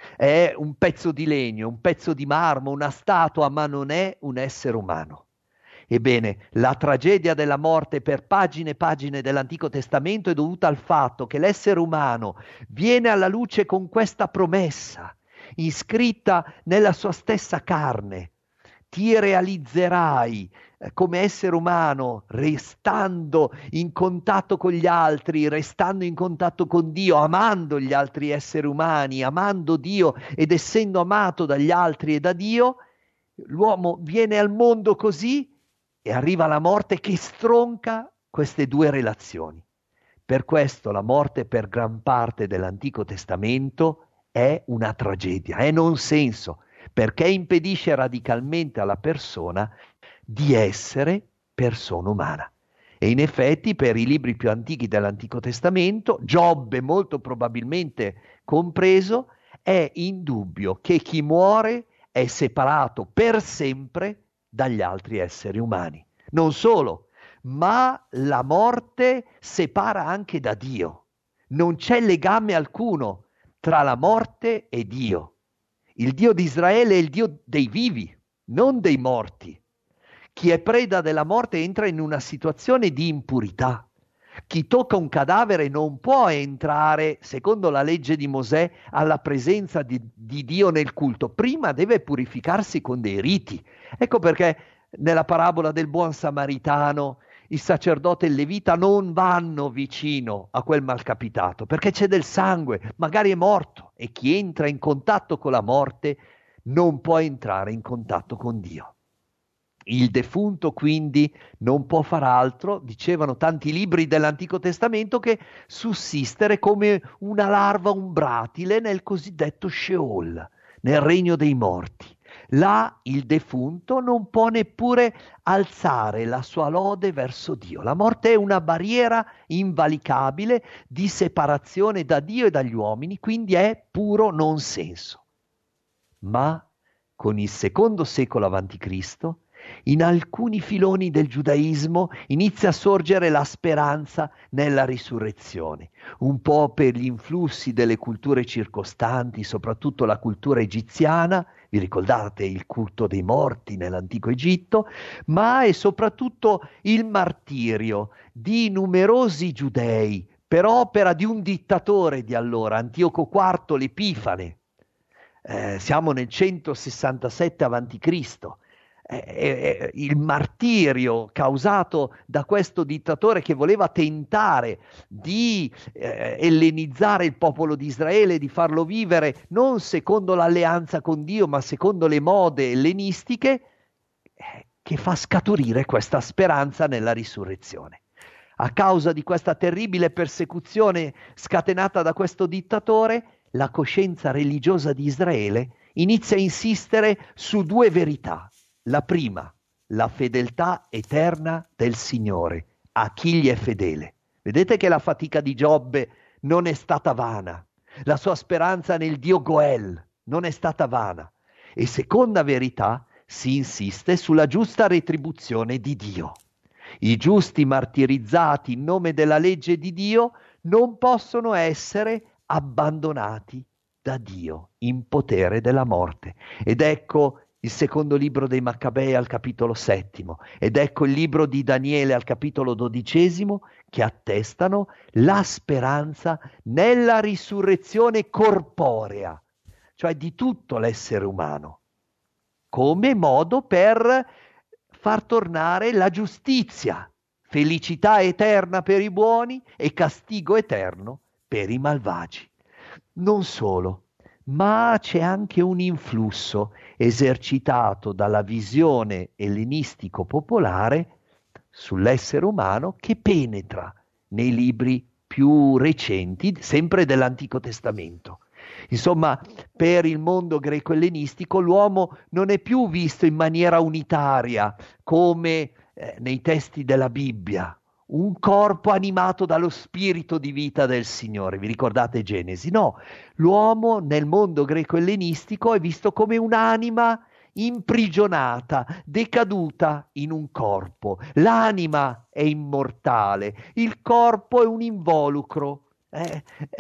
È un pezzo di legno, un pezzo di marmo, una statua, ma non è un essere umano. Ebbene, la tragedia della morte per pagine e pagine dell'Antico Testamento è dovuta al fatto che l'essere umano viene alla luce con questa promessa, iscritta nella sua stessa carne. Ti realizzerai eh, come essere umano, restando in contatto con gli altri, restando in contatto con Dio, amando gli altri esseri umani, amando Dio ed essendo amato dagli altri e da Dio. L'uomo viene al mondo così e arriva la morte che stronca queste due relazioni. Per questo la morte per gran parte dell'Antico Testamento è una tragedia, è non senso, perché impedisce radicalmente alla persona di essere persona umana. E in effetti per i libri più antichi dell'Antico Testamento, Giobbe molto probabilmente compreso, è indubbio che chi muore è separato per sempre dagli altri esseri umani. Non solo, ma la morte separa anche da Dio. Non c'è legame alcuno tra la morte e Dio. Il Dio di Israele è il Dio dei vivi, non dei morti. Chi è preda della morte entra in una situazione di impurità. Chi tocca un cadavere non può entrare, secondo la legge di Mosè, alla presenza di, di Dio nel culto. Prima deve purificarsi con dei riti. Ecco perché nella parabola del buon samaritano il sacerdote e il levita non vanno vicino a quel malcapitato, perché c'è del sangue, magari è morto, e chi entra in contatto con la morte non può entrare in contatto con Dio. Il defunto quindi non può far altro, dicevano tanti libri dell'Antico Testamento, che sussistere come una larva umbratile nel cosiddetto Sheol, nel regno dei morti. Là il defunto non può neppure alzare la sua lode verso Dio. La morte è una barriera invalicabile di separazione da Dio e dagli uomini, quindi è puro non senso. Ma con il secondo secolo avanti Cristo, in alcuni filoni del giudaismo inizia a sorgere la speranza nella risurrezione, un po' per gli influssi delle culture circostanti, soprattutto la cultura egiziana, vi ricordate il culto dei morti nell'antico Egitto, ma è soprattutto il martirio di numerosi giudei per opera di un dittatore di allora, Antioco quarto l'Epifane. Eh, siamo nel centosessantasette avanti Cristo. Eh, il martirio causato da questo dittatore che voleva tentare di eh, ellenizzare il popolo di Israele, di farlo vivere non secondo l'alleanza con Dio ma secondo le mode ellenistiche, eh, che fa scaturire questa speranza nella risurrezione. A causa di questa terribile persecuzione scatenata da questo dittatore, la coscienza religiosa di Israele inizia a insistere su due verità. La prima, la fedeltà eterna del Signore a chi gli è fedele. Vedete che la fatica di Giobbe non è stata vana, la sua speranza nel Dio Goel non è stata vana. E seconda verità, si insiste sulla giusta retribuzione di Dio. I giusti martirizzati in nome della legge di Dio non possono essere abbandonati da Dio in potere della morte. Ed ecco il secondo libro dei Maccabei al capitolo settimo, ed ecco il libro di Daniele al capitolo dodicesimo, che attestano la speranza nella risurrezione corporea, cioè di tutto l'essere umano, come modo per far tornare la giustizia, felicità eterna per i buoni e castigo eterno per i malvagi. Non solo, ma c'è anche un influsso esercitato dalla visione ellenistico popolare sull'essere umano che penetra nei libri più recenti, sempre dell'Antico Testamento. Insomma, per il mondo greco-ellenistico l'uomo non è più visto in maniera unitaria come eh, nei testi della Bibbia, un corpo animato dallo spirito di vita del Signore. Vi ricordate Genesi? No, l'uomo nel mondo greco-ellenistico è visto come un'anima imprigionata, decaduta in un corpo. L'anima è immortale, il corpo è un involucro, eh,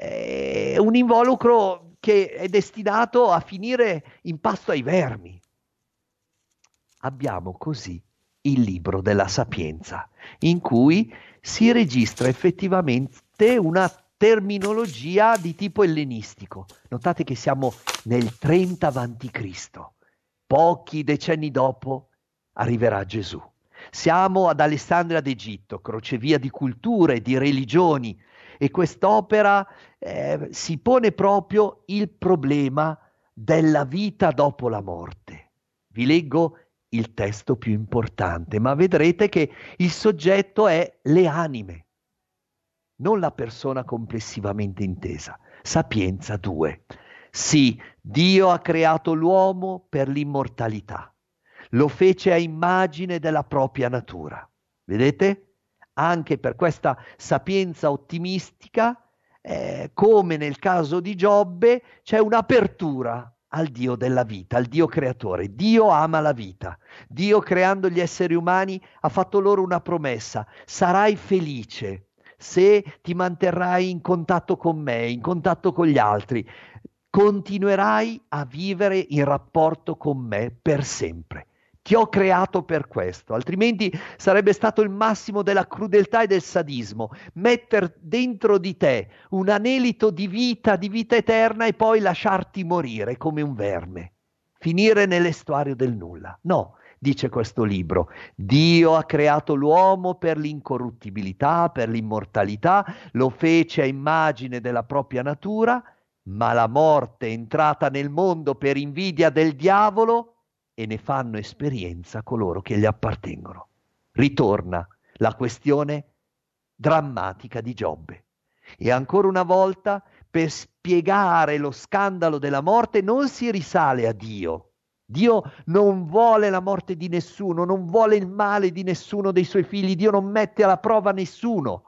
è un involucro che è destinato a finire in pasto ai vermi. Abbiamo così il libro della Sapienza, in cui si registra effettivamente una terminologia di tipo ellenistico. Notate che siamo nel trenta avanti Cristo. Pochi decenni dopo arriverà Gesù. Siamo ad Alessandria d'Egitto, crocevia di culture, di religioni, e quest'opera eh, si pone proprio il problema della vita dopo la morte. Vi leggo il testo più importante, ma vedrete che il soggetto è le anime, non la persona complessivamente intesa. Sapienza due. Sì, Dio ha creato l'uomo per l'immortalità. Lo fece a immagine della propria natura. Vedete? anche per questa sapienza ottimistica, eh, come nel caso di Giobbe, c'è un'apertura al Dio della vita, al Dio creatore. Dio ama la vita. Dio, creando gli esseri umani, ha fatto loro una promessa: sarai felice se ti manterrai in contatto con me, in contatto con gli altri. Continuerai a vivere in rapporto con me per sempre. Ti ho creato per questo, altrimenti sarebbe stato il massimo della crudeltà e del sadismo, mettere dentro di te un anelito di vita, di vita eterna, e poi lasciarti morire come un verme, finire nell'estuario del nulla. No, dice questo libro, Dio ha creato l'uomo per l'incorruttibilità, per l'immortalità, lo fece a immagine della propria natura, ma la morte è entrata nel mondo per invidia del diavolo, e ne fanno esperienza coloro che gli appartengono. Ritorna la questione drammatica di Giobbe. E ancora una volta, per spiegare lo scandalo della morte, non si risale a Dio. Dio non vuole la morte di nessuno, non vuole il male di nessuno dei suoi figli, Dio non mette alla prova nessuno,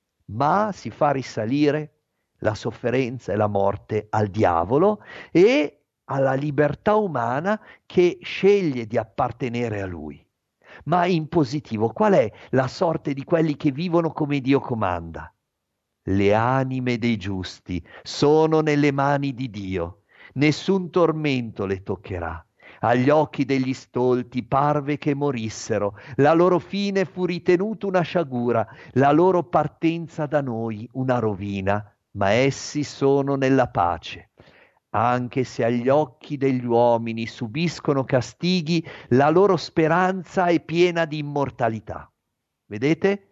ma si fa risalire la sofferenza e la morte al diavolo e alla libertà umana che sceglie di appartenere a lui. Ma in positivo, qual è la sorte di quelli che vivono come Dio comanda? Le anime dei giusti sono nelle mani di Dio, nessun tormento le toccherà. Agli occhi degli stolti parve che morissero, la loro fine fu ritenuta una sciagura, la loro partenza da noi una rovina, ma essi sono nella pace. Anche se agli occhi degli uomini subiscono castighi, la loro speranza è piena di immortalità. Vedete?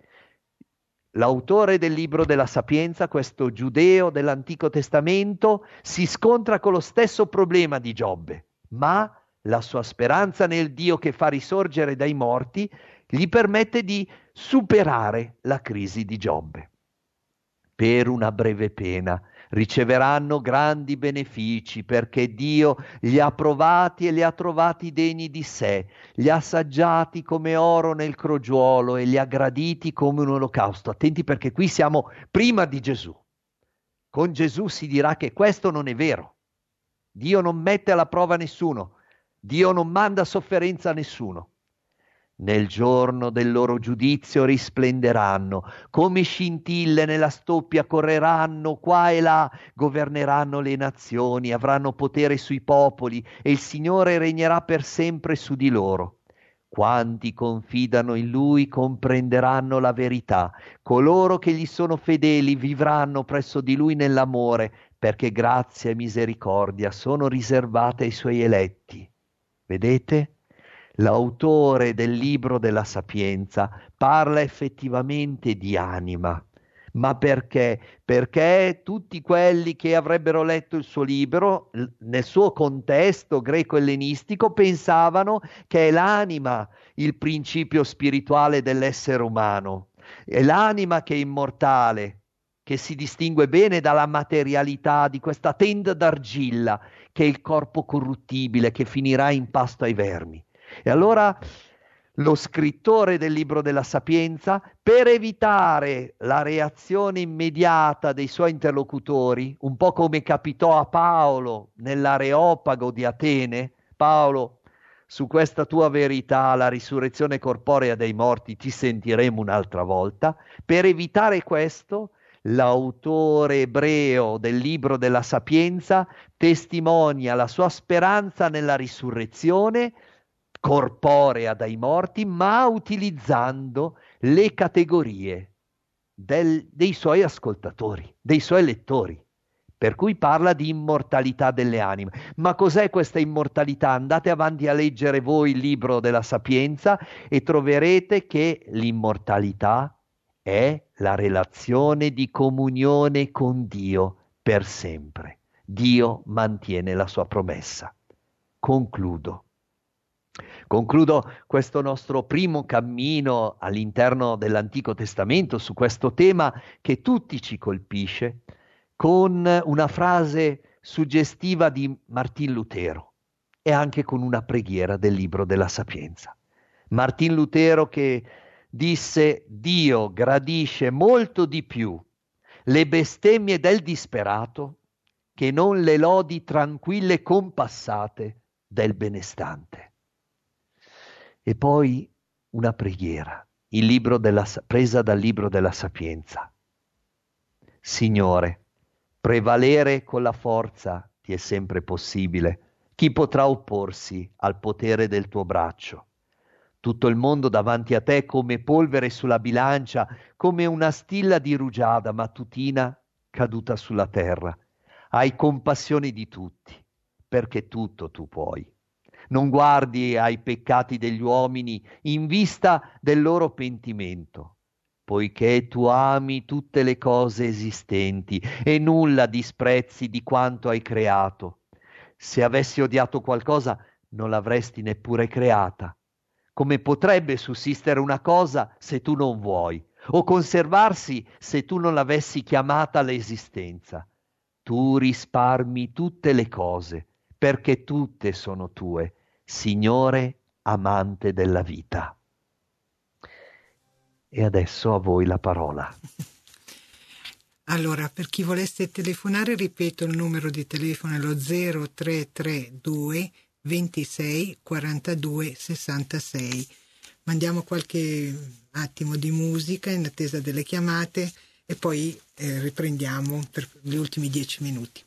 L'autore del libro della Sapienza, questo giudeo dell'Antico Testamento, si scontra con lo stesso problema di Giobbe, ma la sua speranza nel Dio che fa risorgere dai morti gli permette di superare la crisi di Giobbe. Per una breve pena riceveranno grandi benefici, perché Dio li ha provati e li ha trovati degni di sé, li ha assaggiati come oro nel crogiuolo e li ha graditi come un olocausto. Attenti, perché qui siamo prima di Gesù. Con Gesù si dirà che questo non è vero. Dio non mette alla prova nessuno, Dio non manda sofferenza a nessuno. Nel giorno del loro giudizio risplenderanno, come scintille nella stoppia correranno qua e là, governeranno le nazioni, avranno potere sui popoli e il Signore regnerà per sempre su di loro. Quanti confidano in Lui comprenderanno la verità, coloro che gli sono fedeli vivranno presso di Lui nell'amore, perché grazia e misericordia sono riservate ai Suoi eletti. Vedete? L'autore del libro della Sapienza parla effettivamente di anima. Ma perché? Perché tutti quelli che avrebbero letto il suo libro, nel suo contesto greco-ellenistico, pensavano che è l'anima il principio spirituale dell'essere umano. È l'anima che è immortale, che si distingue bene dalla materialità di questa tenda d'argilla, che è il corpo corruttibile, che finirà in pasto ai vermi. E allora lo scrittore del libro della Sapienza, per evitare la reazione immediata dei suoi interlocutori, un po' come capitò a Paolo nell'Areopago di Atene: Paolo, su questa tua verità, la risurrezione corporea dei morti, ti sentiremo un'altra volta. Per evitare questo, l'autore ebreo del libro della Sapienza testimonia la sua speranza nella risurrezione corporea dai morti, ma utilizzando le categorie del, dei suoi ascoltatori, dei suoi lettori, per cui parla di immortalità delle anime. Ma cos'è questa immortalità? Andate avanti a leggere voi il libro della Sapienza e troverete che l'immortalità è la relazione di comunione con Dio per sempre. Dio mantiene la sua promessa. Concludo. Concludo questo nostro primo cammino all'interno dell'Antico Testamento su questo tema che tutti ci colpisce, con una frase suggestiva di Martin Lutero e anche con una preghiera del libro della Sapienza. Martin Lutero, che disse: Dio gradisce molto di più le bestemmie del disperato che non le lodi tranquille compassate del benestante. E poi una preghiera, il libro della, presa dal libro della Sapienza. Signore, prevalere con la forza ti è sempre possibile. Chi potrà opporsi al potere del tuo braccio? Tutto il mondo davanti a te come polvere sulla bilancia, come una stilla di rugiada mattutina caduta sulla terra. Hai compassione di tutti, perché tutto tu puoi. Non guardi ai peccati degli uomini in vista del loro pentimento, poiché tu ami tutte le cose esistenti e nulla disprezzi di quanto hai creato. Se avessi odiato qualcosa, non l'avresti neppure creata. Come potrebbe sussistere una cosa se tu non vuoi, o conservarsi se tu non l'avessi chiamata all'esistenza? Tu risparmi tutte le cose, perché tutte sono tue, Signore amante della vita. E adesso a voi la parola. Allora, per chi volesse telefonare, ripeto il numero di telefono è lo zero tre tre due ventisei quarantadue sessantasei. Mandiamo qualche attimo di musica in attesa delle chiamate e poi eh, riprendiamo per gli ultimi dieci minuti.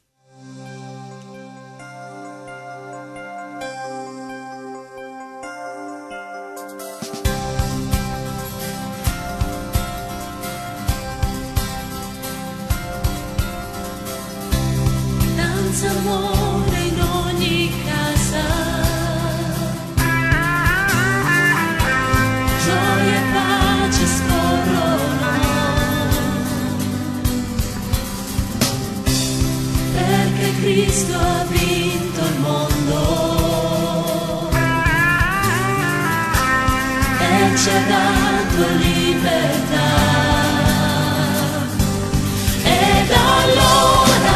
Danza amore in ogni casa, gioia e pace scorrono, perché Cristo ha vinto il mondo e ci ha dato libertà. Ed allora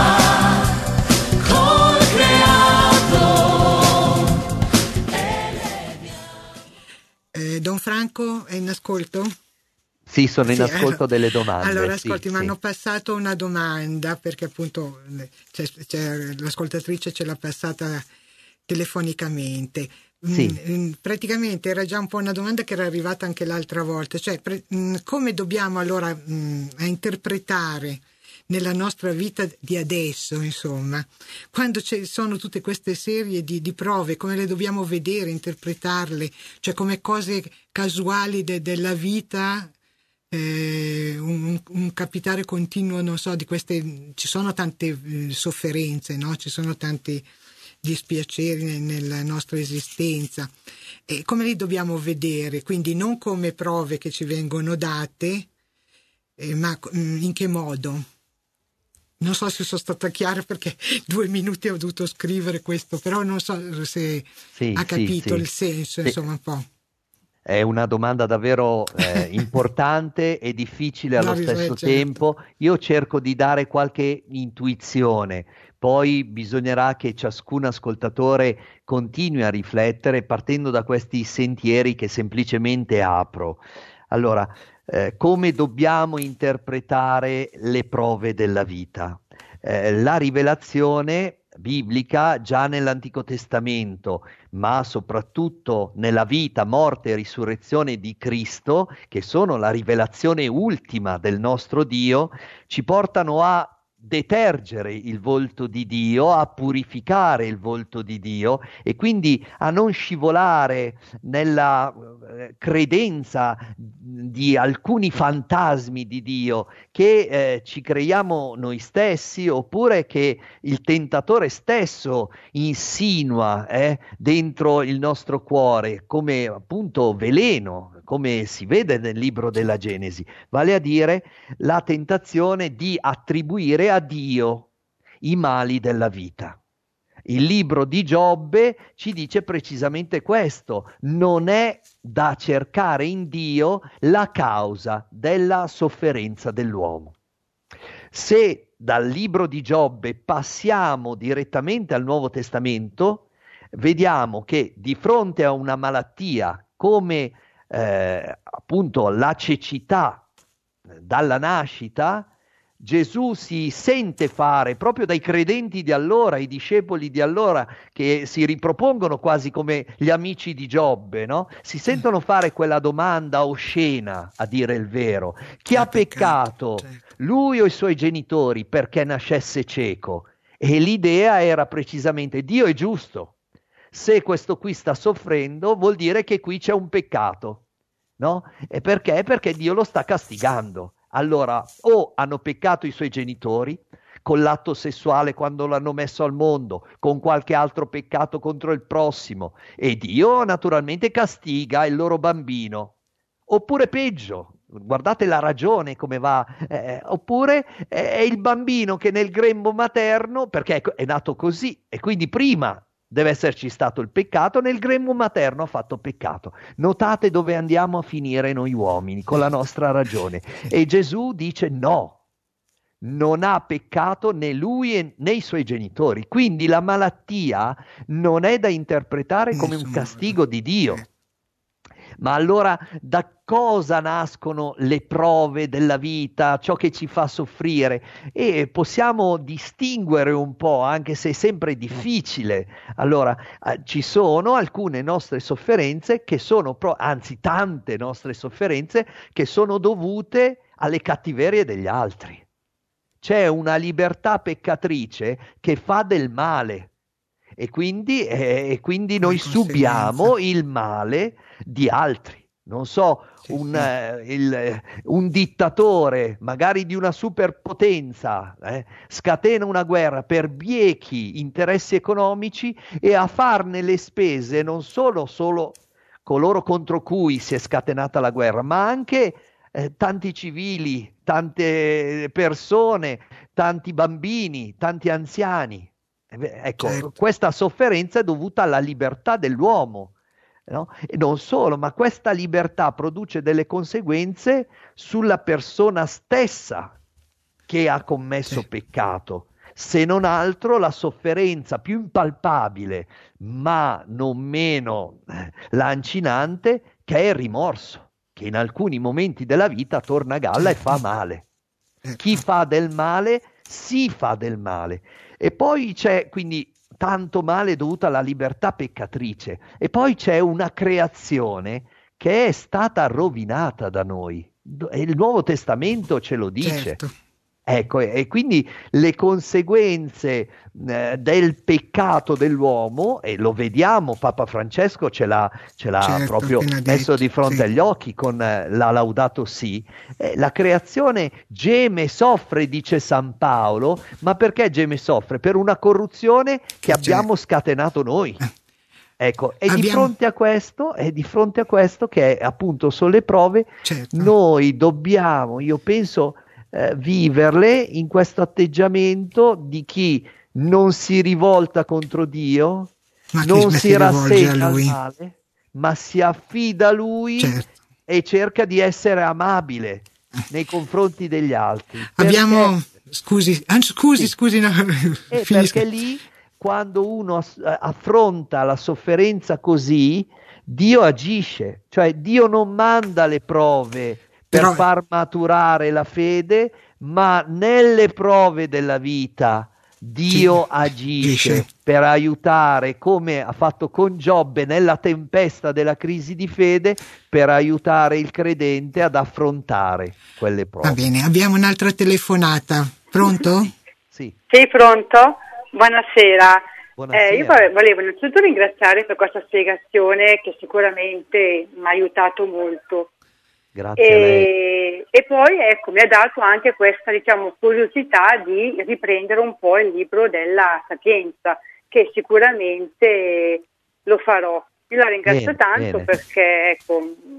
Don Franco è in ascolto? Sì, sono in Sì, ascolto eh, delle domande. Allora, sì, ascolti, sì. mi hanno passato una domanda, perché appunto c'è, c'è, l'ascoltatrice ce l'ha passata telefonicamente. Sì. Mm, praticamente era già un po' una domanda che era arrivata anche l'altra volta, cioè pre, mm, come dobbiamo allora mm, a interpretare nella nostra vita di adesso, insomma, quando ci sono tutte queste serie di, di prove, come le dobbiamo vedere, interpretarle, cioè come cose casuali de, della vita, eh, un, un capitare continuo, non so, di queste, ci sono tante eh, sofferenze, no? Ci sono tanti dispiaceri nella nostra esistenza, e come li dobbiamo vedere? Quindi non come prove che ci vengono date, eh, ma in che modo? Non so se sono stata chiara, perché due minuti ho dovuto scrivere questo, però non so se sì, ha capito sì, il sì. senso, Sì. insomma, un po'. È una domanda davvero eh, importante e difficile allo No, stesso certo. tempo. Io cerco di dare qualche intuizione, poi bisognerà che ciascun ascoltatore continui a riflettere partendo da questi sentieri che semplicemente apro. Allora, eh, come dobbiamo interpretare le prove della vita? Eh, la rivelazione biblica già nell'Antico Testamento, ma soprattutto nella vita, morte e risurrezione di Cristo, che sono la rivelazione ultima del nostro Dio, ci portano a detergere il volto di Dio, a purificare il volto di Dio e quindi a non scivolare nella eh, credenza di alcuni fantasmi di Dio che eh, ci creiamo noi stessi, oppure che il tentatore stesso insinua eh, dentro il nostro cuore come appunto veleno, come si vede nel libro della Genesi, vale a dire la tentazione di attribuire a Dio i mali della vita. Il libro di Giobbe ci dice precisamente questo: non è da cercare in Dio la causa della sofferenza dell'uomo. Se dal libro di Giobbe passiamo direttamente al Nuovo Testamento, vediamo che di fronte a una malattia come eh, appunto la cecità dalla nascita, Gesù si sente fare proprio dai credenti di allora, i discepoli di allora, che si ripropongono quasi come gli amici di Giobbe, no? Si sentono fare quella domanda oscena, a dire il vero: chi ha peccato, lui o i suoi genitori, perché nascesse cieco? E l'idea era precisamente: Dio è giusto, se questo qui sta soffrendo vuol dire che qui c'è un peccato, no? E perché? Perché Dio lo sta castigando. Allora, o hanno peccato i suoi genitori con l'atto sessuale quando l'hanno messo al mondo, con qualche altro peccato contro il prossimo, e Dio naturalmente castiga il loro bambino. Oppure peggio, guardate la ragione come va, eh, oppure è il bambino che nel grembo materno, perché è nato così, e quindi prima deve esserci stato il peccato, nel grembo materno ha fatto peccato. Notate dove andiamo a finire noi uomini con la nostra ragione. E Gesù dice no, non ha peccato né lui né i suoi genitori. Quindi la malattia non è da interpretare come un castigo di Dio. Ma allora da cosa nascono le prove della vita, ciò che ci fa soffrire? E possiamo distinguere un po', anche se è sempre difficile. Allora, eh, ci sono alcune nostre sofferenze che sono, pro- anzi tante nostre sofferenze, che sono dovute alle cattiverie degli altri. C'è una libertà peccatrice che fa del male. E quindi, eh, e quindi noi subiamo il male di altri. Non so, un, eh, il, un dittatore, magari di una superpotenza, eh, scatena una guerra per biechi interessi economici, e a farne le spese non solo, solo coloro contro cui si è scatenata la guerra, ma anche eh, tanti civili, tante persone, tanti bambini, tanti anziani. Ecco, certo. Questa sofferenza è dovuta alla libertà dell'uomo, no? E non solo, ma questa libertà produce delle conseguenze sulla persona stessa che ha commesso sì. peccato, se non altro la sofferenza più impalpabile, ma non meno lancinante, che è il rimorso, che in alcuni momenti della vita torna a galla certo. e fa male. Certo. Chi fa del male si fa del male. E poi c'è quindi tanto male dovuto alla libertà peccatrice, e poi c'è una creazione che è stata rovinata da noi, e il Nuovo Testamento ce lo dice. Certo. Ecco, e quindi le conseguenze eh, del peccato dell'uomo, e lo vediamo, Papa Francesco ce l'ha, ce l'ha certo, proprio messo di fronte sì. agli occhi con eh, la Laudato Si. Eh, la creazione geme, soffre, dice San Paolo, ma perché geme, soffre? Per una corruzione che abbiamo certo. scatenato noi. Ecco, e abbiamo... di fronte a questo, e di fronte a questo, che è, appunto sono le prove, certo. noi dobbiamo, io penso, Eh, viverle in questo atteggiamento di chi non si rivolta contro Dio, ma non si rassegna al male, ma si affida a Lui certo. e cerca di essere amabile nei confronti degli altri. Abbiamo, perché... scusi, ah, scusi, sì. scusi, no. eh, perché lì, quando uno affronta la sofferenza così, Dio agisce, cioè Dio non manda le prove per Però... far maturare la fede, ma nelle prove della vita Dio sì, agisce dice. per aiutare, come ha fatto con Giobbe nella tempesta della crisi di fede, per aiutare il credente ad affrontare quelle prove. Va bene, abbiamo un'altra telefonata. Pronto? Sì. Sei pronto? Buonasera. Buonasera. Eh, io volevo innanzitutto ringraziare per questa spiegazione che sicuramente mi ha aiutato molto. Grazie e, a lei. E poi ecco, mi ha dato anche questa, diciamo, curiosità di riprendere un po' il libro della Sapienza, che sicuramente lo farò. Io la ringrazio bene, tanto bene. perché ecco,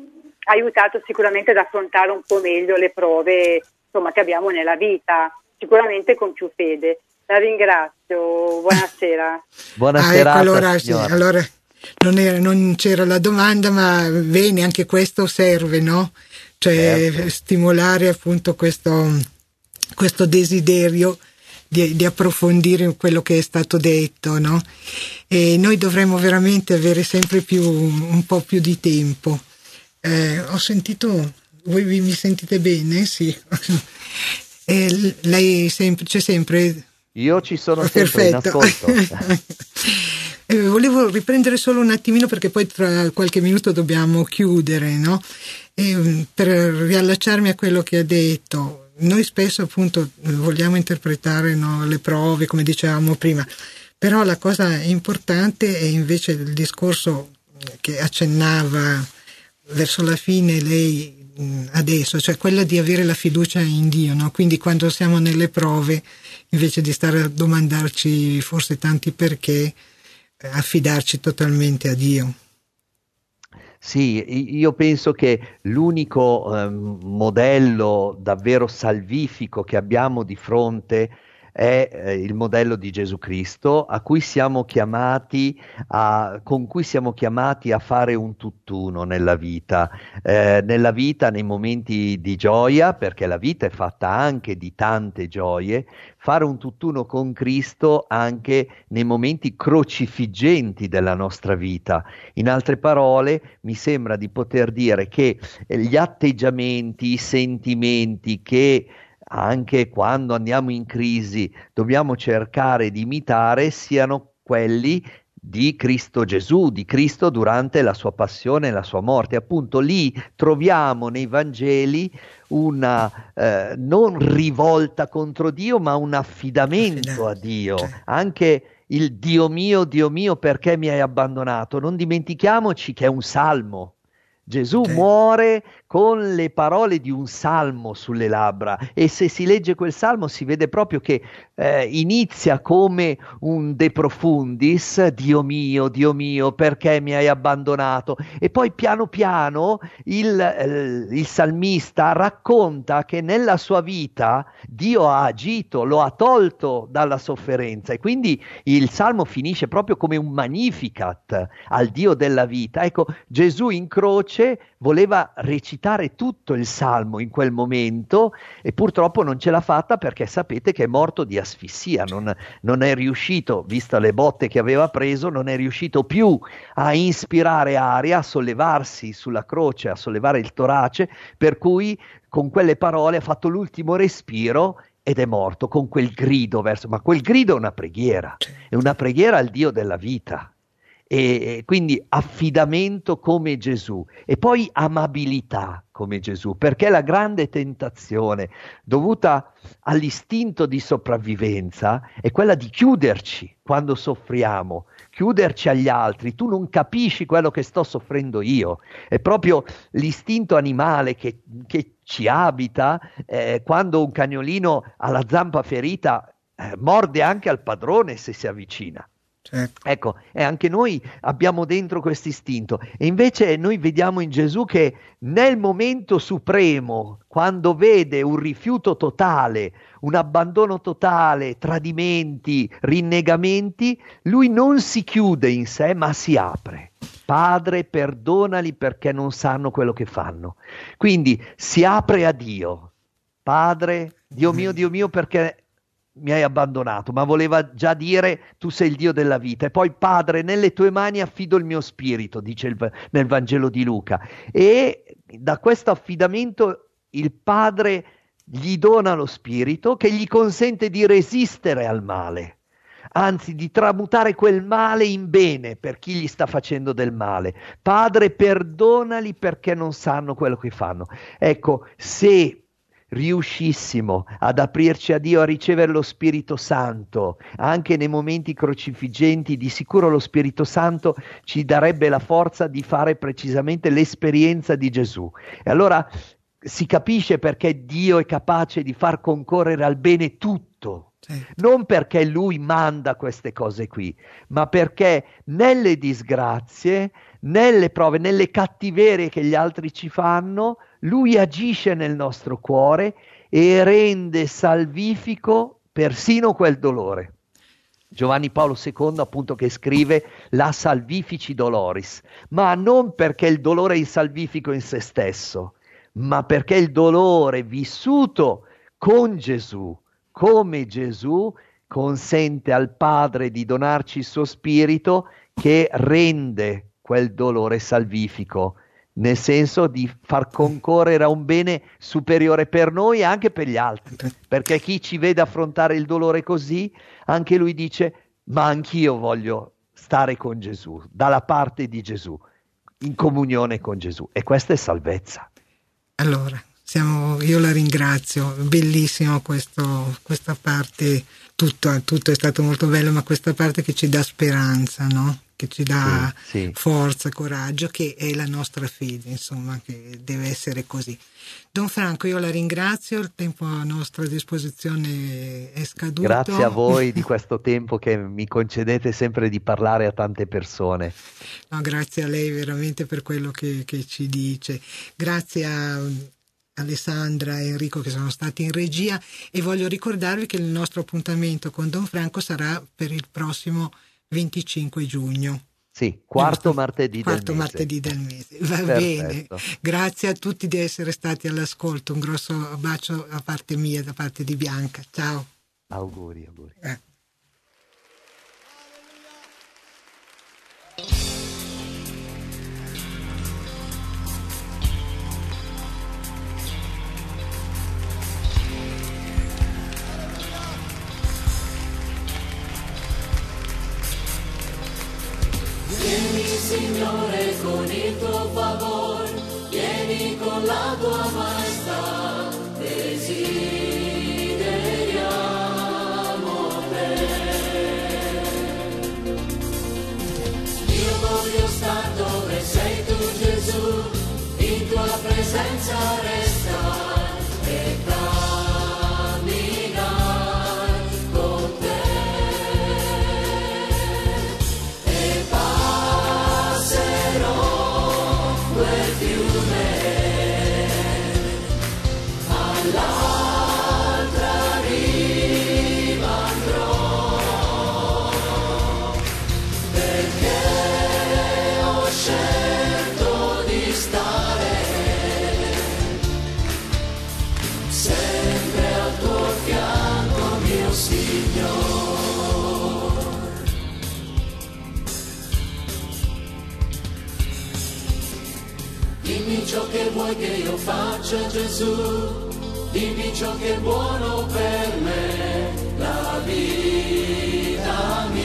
ha aiutato sicuramente ad affrontare un po' meglio le prove, insomma, che abbiamo nella vita, sicuramente con più fede. La ringrazio, buonasera. Buonasera. Ah, ecco, allora, sì, allora non, era, non c'era la domanda, ma bene, anche questo serve, no? Cioè certo. stimolare appunto questo, questo desiderio di, di approfondire quello che è stato detto, no? E noi dovremmo veramente avere sempre più un po' più di tempo Eh, ho sentito, voi vi, mi sentite bene? Sì. Eh, lei sempre, c'è sempre? Io ci sono sempre in ascolto. eh, volevo riprendere solo un attimino perché poi tra qualche minuto dobbiamo chiudere, no? E, per riallacciarmi a quello che ha detto, noi spesso appunto vogliamo interpretare, no, le prove, come dicevamo prima, però la cosa importante è invece il discorso che accennava verso la fine lei adesso, cioè quella di avere la fiducia in Dio, no? Quindi quando siamo nelle prove, invece di stare a domandarci forse tanti perché, affidarci totalmente a Dio. Sì, io penso che l'unico eh, modello davvero salvifico che abbiamo di fronte è eh, il modello di Gesù Cristo, a cui siamo chiamati a, con cui siamo chiamati a fare un tutt'uno nella vita, eh, nella vita nei momenti di gioia, perché la vita è fatta anche di tante gioie, fare un tutt'uno con Cristo anche nei momenti crocifiggenti della nostra vita. In altre parole, mi sembra di poter dire che gli atteggiamenti, i sentimenti che anche quando andiamo in crisi dobbiamo cercare di imitare siano quelli di Cristo Gesù, di Cristo durante la sua passione e la sua morte. Appunto lì troviamo nei Vangeli una eh, non rivolta contro Dio, ma un affidamento a Dio. Anche il Dio mio, Dio mio, perché mi hai abbandonato? Non dimentichiamoci che è un salmo. Gesù okay. muore con le parole di un salmo sulle labbra, e se si legge quel salmo si vede proprio che eh, inizia come un De Profundis, Dio mio, Dio mio, perché mi hai abbandonato? E poi piano piano il, eh, il salmista racconta che nella sua vita Dio ha agito, lo ha tolto dalla sofferenza, e quindi il salmo finisce proprio come un Magnificat al Dio della vita. Ecco, Gesù in croce voleva recitare tutto il salmo in quel momento e purtroppo non ce l'ha fatta, perché sapete che è morto di asfissia, non, non è riuscito, vista le botte che aveva preso, non è riuscito più a ispirare aria, a sollevarsi sulla croce, a sollevare il torace, per cui con quelle parole ha fatto l'ultimo respiro ed è morto con quel grido verso, ma quel grido è una preghiera, è una preghiera al Dio della vita. E quindi affidamento come Gesù, e poi amabilità come Gesù, perché la grande tentazione dovuta all'istinto di sopravvivenza è quella di chiuderci quando soffriamo, chiuderci agli altri. Tu non capisci quello che sto soffrendo io. È proprio l'istinto animale che, che ci abita eh, quando un cagnolino ha la zampa ferita eh, morde anche al padrone se si avvicina. Certo. Ecco, e anche noi abbiamo dentro questo istinto, e invece noi vediamo in Gesù che nel momento supremo, quando vede un rifiuto totale, un abbandono totale, tradimenti, rinnegamenti, lui non si chiude in sé, ma si apre. Padre, perdonali perché non sanno quello che fanno. Quindi si apre a Dio. Padre, Dio mio, Dio mio, perché mi hai abbandonato, ma voleva già dire tu sei il Dio della vita. E poi Padre, nelle tue mani affido il mio spirito, dice il, nel Vangelo di Luca, e da questo affidamento il Padre gli dona lo spirito che gli consente di resistere al male, anzi di tramutare quel male in bene per chi gli sta facendo del male. Padre, perdonali perché non sanno quello che fanno. Ecco, se riuscissimo ad aprirci a Dio, a ricevere lo Spirito Santo anche nei momenti crocifiggenti, di sicuro lo Spirito Santo ci darebbe la forza di fare precisamente l'esperienza di Gesù. E allora si capisce perché Dio è capace di far concorrere al bene tutto. Non perché lui manda queste cose qui, ma perché nelle disgrazie, nelle prove, nelle cattiverie che gli altri ci fanno, lui agisce nel nostro cuore e rende salvifico persino quel dolore. Giovanni Paolo secondo, appunto, che scrive la salvifici doloris, ma non perché il dolore è insalvifico in se stesso, ma perché il dolore vissuto con Gesù, come Gesù, consente al Padre di donarci il suo spirito che rende quel dolore salvifico nel senso di far concorrere a un bene superiore per noi e anche per gli altri, perché chi ci vede affrontare il dolore così, anche lui dice: ma anch'io voglio stare con Gesù, dalla parte di Gesù, in comunione con Gesù, e questa è salvezza. Allora, siamo, io la ringrazio, bellissimo questo, questa parte, tutto, tutto è stato molto bello, ma questa parte che ci dà speranza, no? Che ci dà sì, sì. forza, coraggio, che è la nostra fede, insomma, che deve essere così. Don Franco, io la ringrazio, il tempo a nostra disposizione è scaduto. Grazie a voi di questo tempo che mi concedete sempre di parlare a tante persone. No, grazie a lei veramente per quello che, che ci dice. Grazie a Alessandra e Enrico che sono stati in regia, e voglio ricordarvi che il nostro appuntamento con Don Franco sarà per il prossimo venticinque giugno. Sì, quarto martedì quarto del mese. martedì del mese. Va Perfetto. bene. Grazie a tutti di essere stati all'ascolto. Un grosso bacio da parte mia, da parte di Bianca. Ciao. Auguri, auguri. Eh. Vieni Signore con il tuo favore, vieni con la tua maestà, desideriamo te. Io voglio stare dove sei tu Gesù, in tua presenza resta e camminare con te. E passerò quel fiume all'altra riva andrò, perché ho scelto di stare sempre al tuo fianco, mio Signore. Dimmi ciò che vuoi che io faccia, Gesù, dimmi ciò che è buono per me, la vita mia.